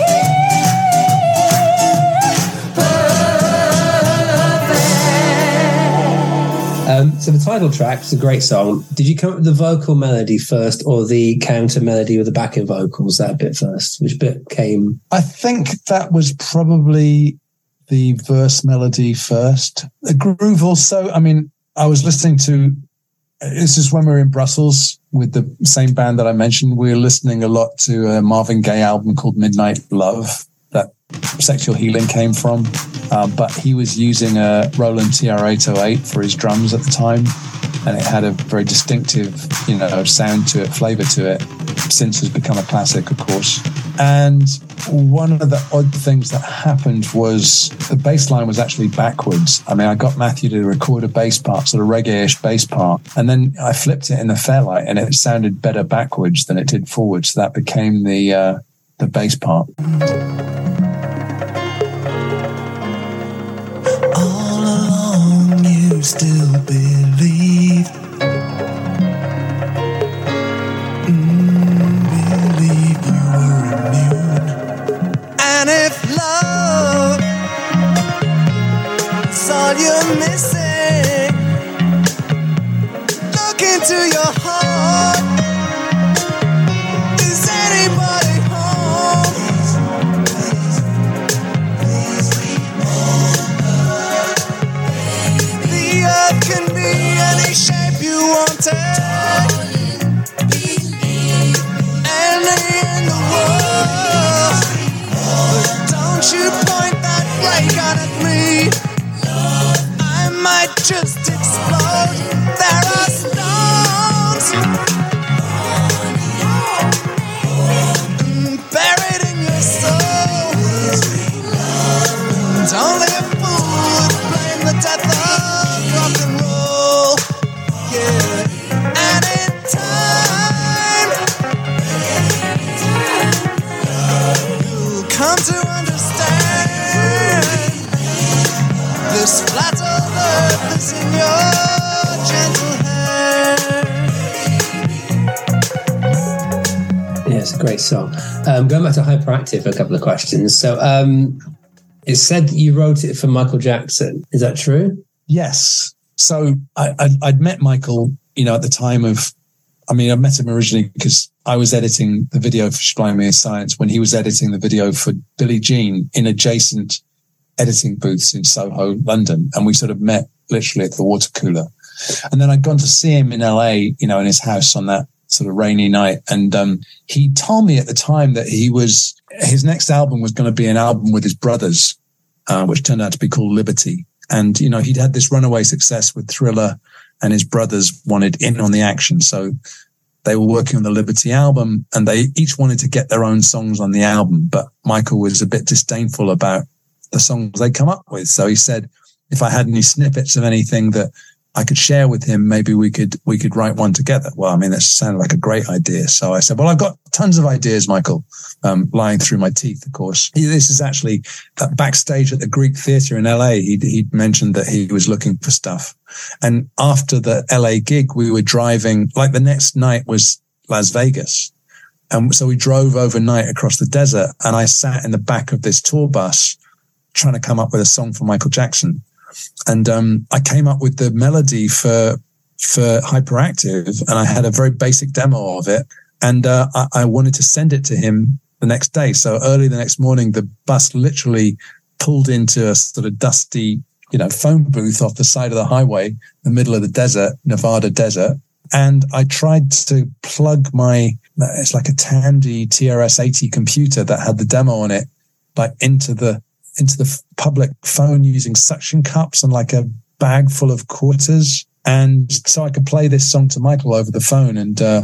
Um, so the title track is a great song. Did you come up with the vocal melody first, or the counter melody with the backing vocals, that bit first? Which bit came? I think that was probably the verse melody first. The groove also, I mean, I was listening to, this is when we were in Brussels with the same band that I mentioned. We were listening a lot to a Marvin Gaye album called Midnight Love that Sexual Healing came from. Um, but he was using a Roland T R eight oh eight for his drums at the time, and it had a very distinctive, you know, sound to it, flavor to it. Since has become a classic, of course. And one of the odd things that happened was the bass line was actually backwards. I mean, I got Matthew to record a bass part, sort of reggae-ish bass part, and then I flipped it in the Fairlight, and it sounded better backwards than it did forwards. So that became the uh, the bass part. to your heart. Is anybody home? The earth can be any shape you want it. Any in the world. But don't you point that ray gun at me. I might just explode. There are stones buried in your soul. And only a fool would blame the death of rock and roll. Yeah. And in time, you'll come to understand this flat old earth is in your gentle hand. Yeah, it's a great song. Um, going back to Hyperactive, a couple of questions. So um, it said that you wrote it for Michael Jackson. Is that true? Yes. So I, I, I'd met Michael, you know, at the time of, I mean, I met him originally because I was editing the video for Sublime Me Science when he was editing the video for Billie Jean in adjacent editing booths in Soho, London. And we sort of met literally at the water cooler. And then I'd gone to see him in L A, you know, in his house on that sort of rainy night. And um, he told me at the time that he was, his next album was going to be an album with his brothers, uh, which turned out to be called Liberty. And, you know, he'd had this runaway success with Thriller and his brothers wanted in on the action. So they were working on the Liberty album and they each wanted to get their own songs on the album. But Michael was a bit disdainful about the songs they come up with. So he said, if I had any snippets of anything that I could share with him, maybe we could, we could write one together. Well, I mean, that sounded like a great idea. So I said, well, I've got tons of ideas, Michael, um, lying through my teeth, of course. He, this is actually uh, backstage at the Greek Theatre in L A. He, he mentioned that he was looking for stuff. And after the L A gig, we were driving, like the next night was Las Vegas. And so we drove overnight across the desert and I sat in the back of this tour bus trying to come up with a song for Michael Jackson. And um, I came up with the melody for for Hyperactive, and I had a very basic demo of it. And uh, I, I wanted to send it to him the next day. So early the next morning, the bus literally pulled into a sort of dusty, you know, phone booth off the side of the highway, the middle of the desert, Nevada desert. And I tried to plug my, it's like a Tandy T R S eighty computer that had the demo on it, like into the into the public phone using suction cups and like a bag full of quarters. And so I could play this song to Michael over the phone. And uh,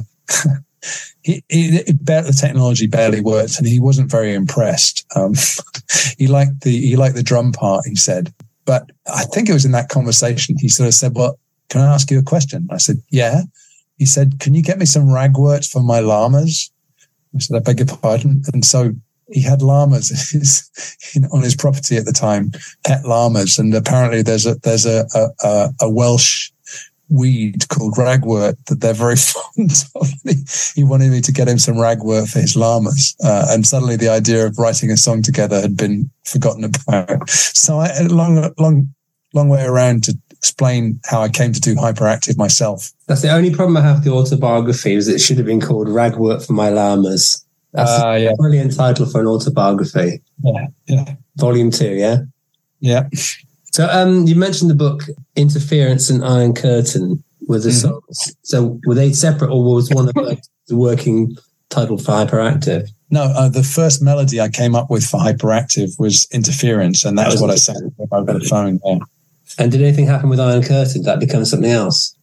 he, he, it, the technology barely worked and he wasn't very impressed. Um, he liked the, he liked the drum part, he said. But I think it was in that conversation, he sort of said, well, can I ask you a question? I said, yeah. He said, can you get me some ragworts for my llamas? I said, I beg your pardon. And so he had llamas his, on his property at the time, pet llamas. And apparently there's a, there's a, a, a Welsh weed called ragwort that they're very fond of. He, he wanted me to get him some ragwort for his llamas. Uh, and suddenly the idea of writing a song together had been forgotten about. So I, a long, long, long way around to explain how I came to do Hyperactive myself. That's the only problem I have with the autobiography is it should have been called Ragwort for My Llamas. That's uh, a yeah. brilliant title for an autobiography. Yeah, yeah. Volume two, yeah? Yeah. So um, you mentioned the book Interference and Iron Curtain with the mm-hmm. songs. So were they separate or was one of them the working title for Hyperactive? No, uh, the first melody I came up with for Hyperactive was Interference, and that, that was what I sang over the phone. Yeah. And did anything happen with Iron Curtain? Did that become something else?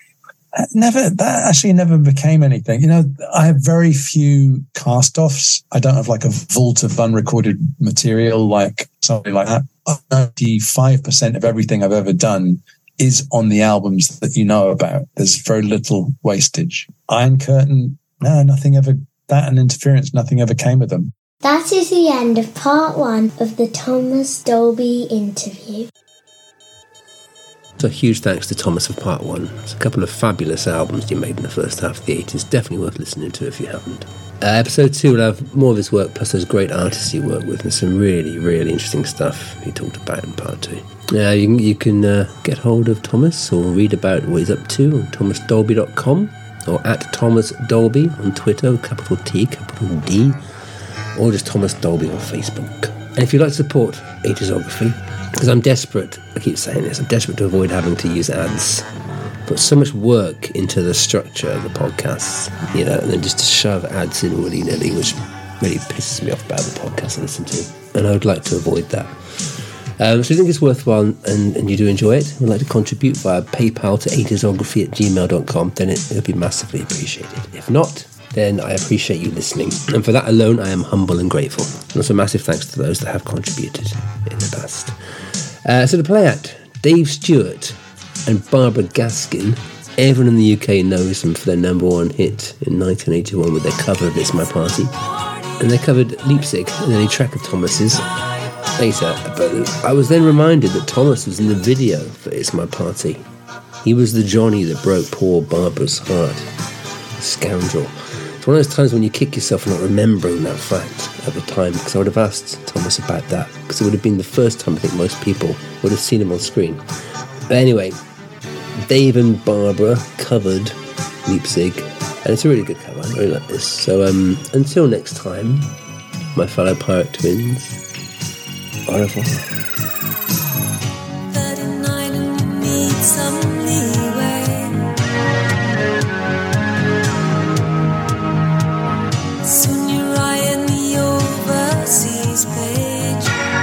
Never, that actually never became anything. You know, I have very few cast-offs. I don't have like a vault of unrecorded material, like something like that. ninety-five percent of everything I've ever done is on the albums that you know about. There's very little wastage. Iron Curtain, no, nothing ever, that and Interference, nothing ever came with them. That is the end of part one of the Thomas Dolby interview. So huge thanks to Thomas for part one. It's a couple of fabulous albums you made in the first half of the eighties. Definitely worth listening to if you haven't. Uh, episode two will have more of his work plus those great artists he worked with and some really, really interesting stuff he talked about in part two. Uh, you can, you can uh, get hold of Thomas or read about what he's up to on thomas dolby dot com or at Thomas Dolby on Twitter, capital T, capital D, or just Thomas Dolby on Facebook. And if you'd like to support Eightiesography, because I'm desperate, I keep saying this, I'm desperate to avoid having to use ads. Put so much work into the structure of the podcasts, you know, and then just to shove ads in willy-nilly, which really pisses me off about the podcast I listen to. And I would like to avoid that. Um, so if you think it's worthwhile and, and you do enjoy it, would like to contribute via PayPal to eightiesography at gmail dot com, then it will be massively appreciated. If not, then I appreciate you listening. And for that alone, I am humble and grateful. And also massive thanks to those that have contributed in the past. Uh, so to play at, Dave Stewart and Barbara Gaskin. Everyone in the U K knows them for their number one hit in nineteen eighty-one with their cover of It's My Party. And they covered Leipzig and any track of Thomas's later. But I was then reminded that Thomas was in the video for It's My Party. He was the Johnny that broke poor Barbara's heart. Scoundrel. It's one of those times when you kick yourself for not remembering that fact at the time, because I would have asked Thomas about that, because it would have been the first time I think most people would have seen him on screen. But anyway, Dave and Barbara covered Leipzig, and it's a really good cover. I really like this. So um, until next time, my fellow pirate twins, au revoir. thirty-nine and you need some leeway. Soon you're eyeing the overseas page.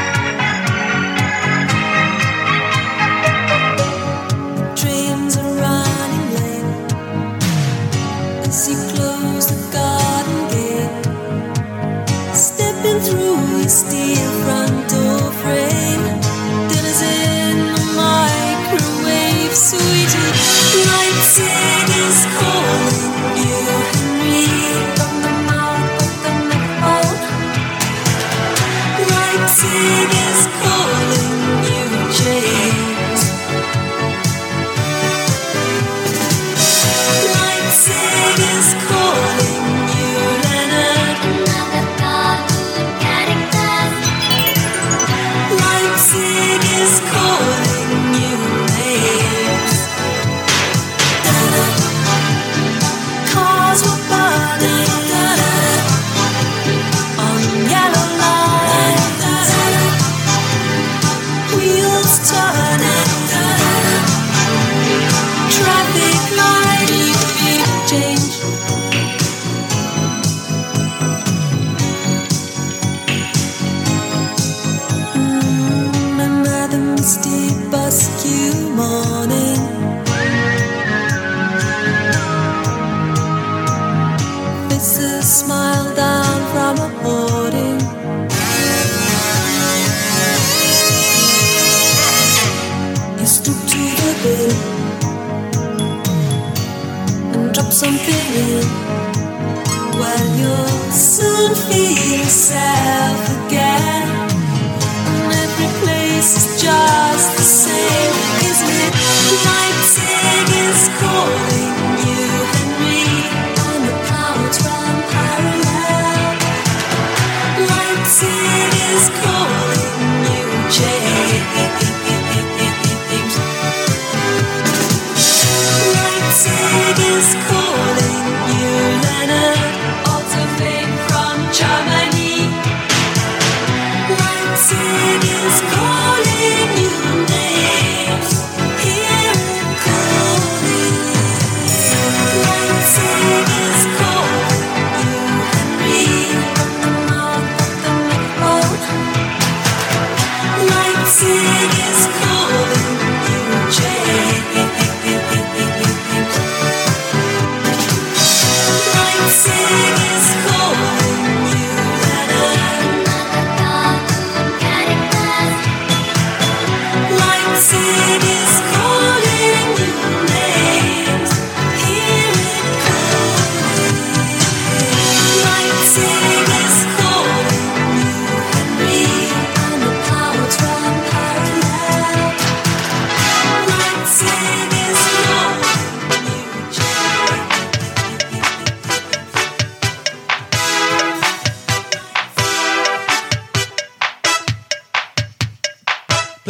The trains are running late as you close the garden gate. Stepping through your steel front door frame. Dinner's in the microwave, sweetie. Leipzig is calling you, Henry. From the mouth of the megaphone. Leipzig is calling you, James. Leipzig is calling you, Leonard. Another cartoon character. Leipzig is calling you, names. Cars were burning on yellow lines. Wheels turning. Traffic light change. Remember the misty busk morning. Faces smile down from a hoarding. You stoop to the bed and drop something in. Well, you'll soon feel yourself again. And every place is just the same, isn't it? Leipzig is calling you, Henry, and the clouds run parallel. Leipzig is calling you, James. Leipzig is calling you, Leonard, ultimate from Germany. Leipzig is calling you, names. Hear it calling. Leipzig is calling you, Henry, from the mouth of the megaphone. Leipzig is calling you, James. Leipzig is calling you, Leonard. Leipzig is calling you, names. Hear it calling.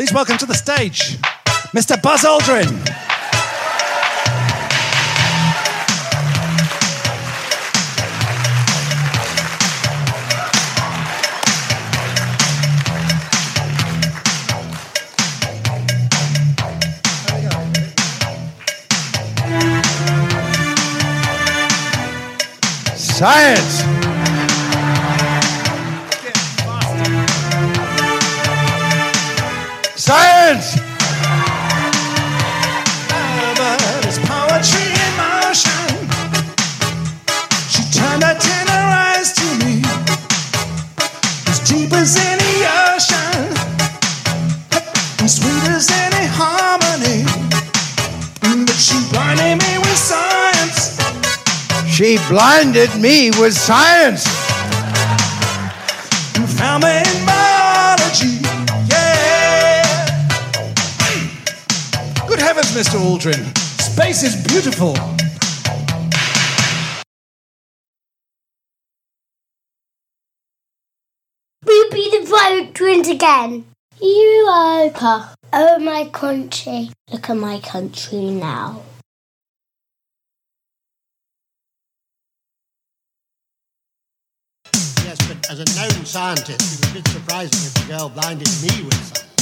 Please welcome to the stage, Mister Buzz Aldrin. Science! Science! But it's poetry in motion. She turned her tender eyes to me, as deep as any ocean, and sweet as any harmony. But she blinded me with science. She blinded me with science. You found me in biology, yeah. Good heavens, Mister Aldrin. Space is beautiful. We'll be the Pirate Twins again. Europa. Oh, my country. Look at my country now. Yes, but as a known scientist, it was a bit surprising if the girl blinded me with something.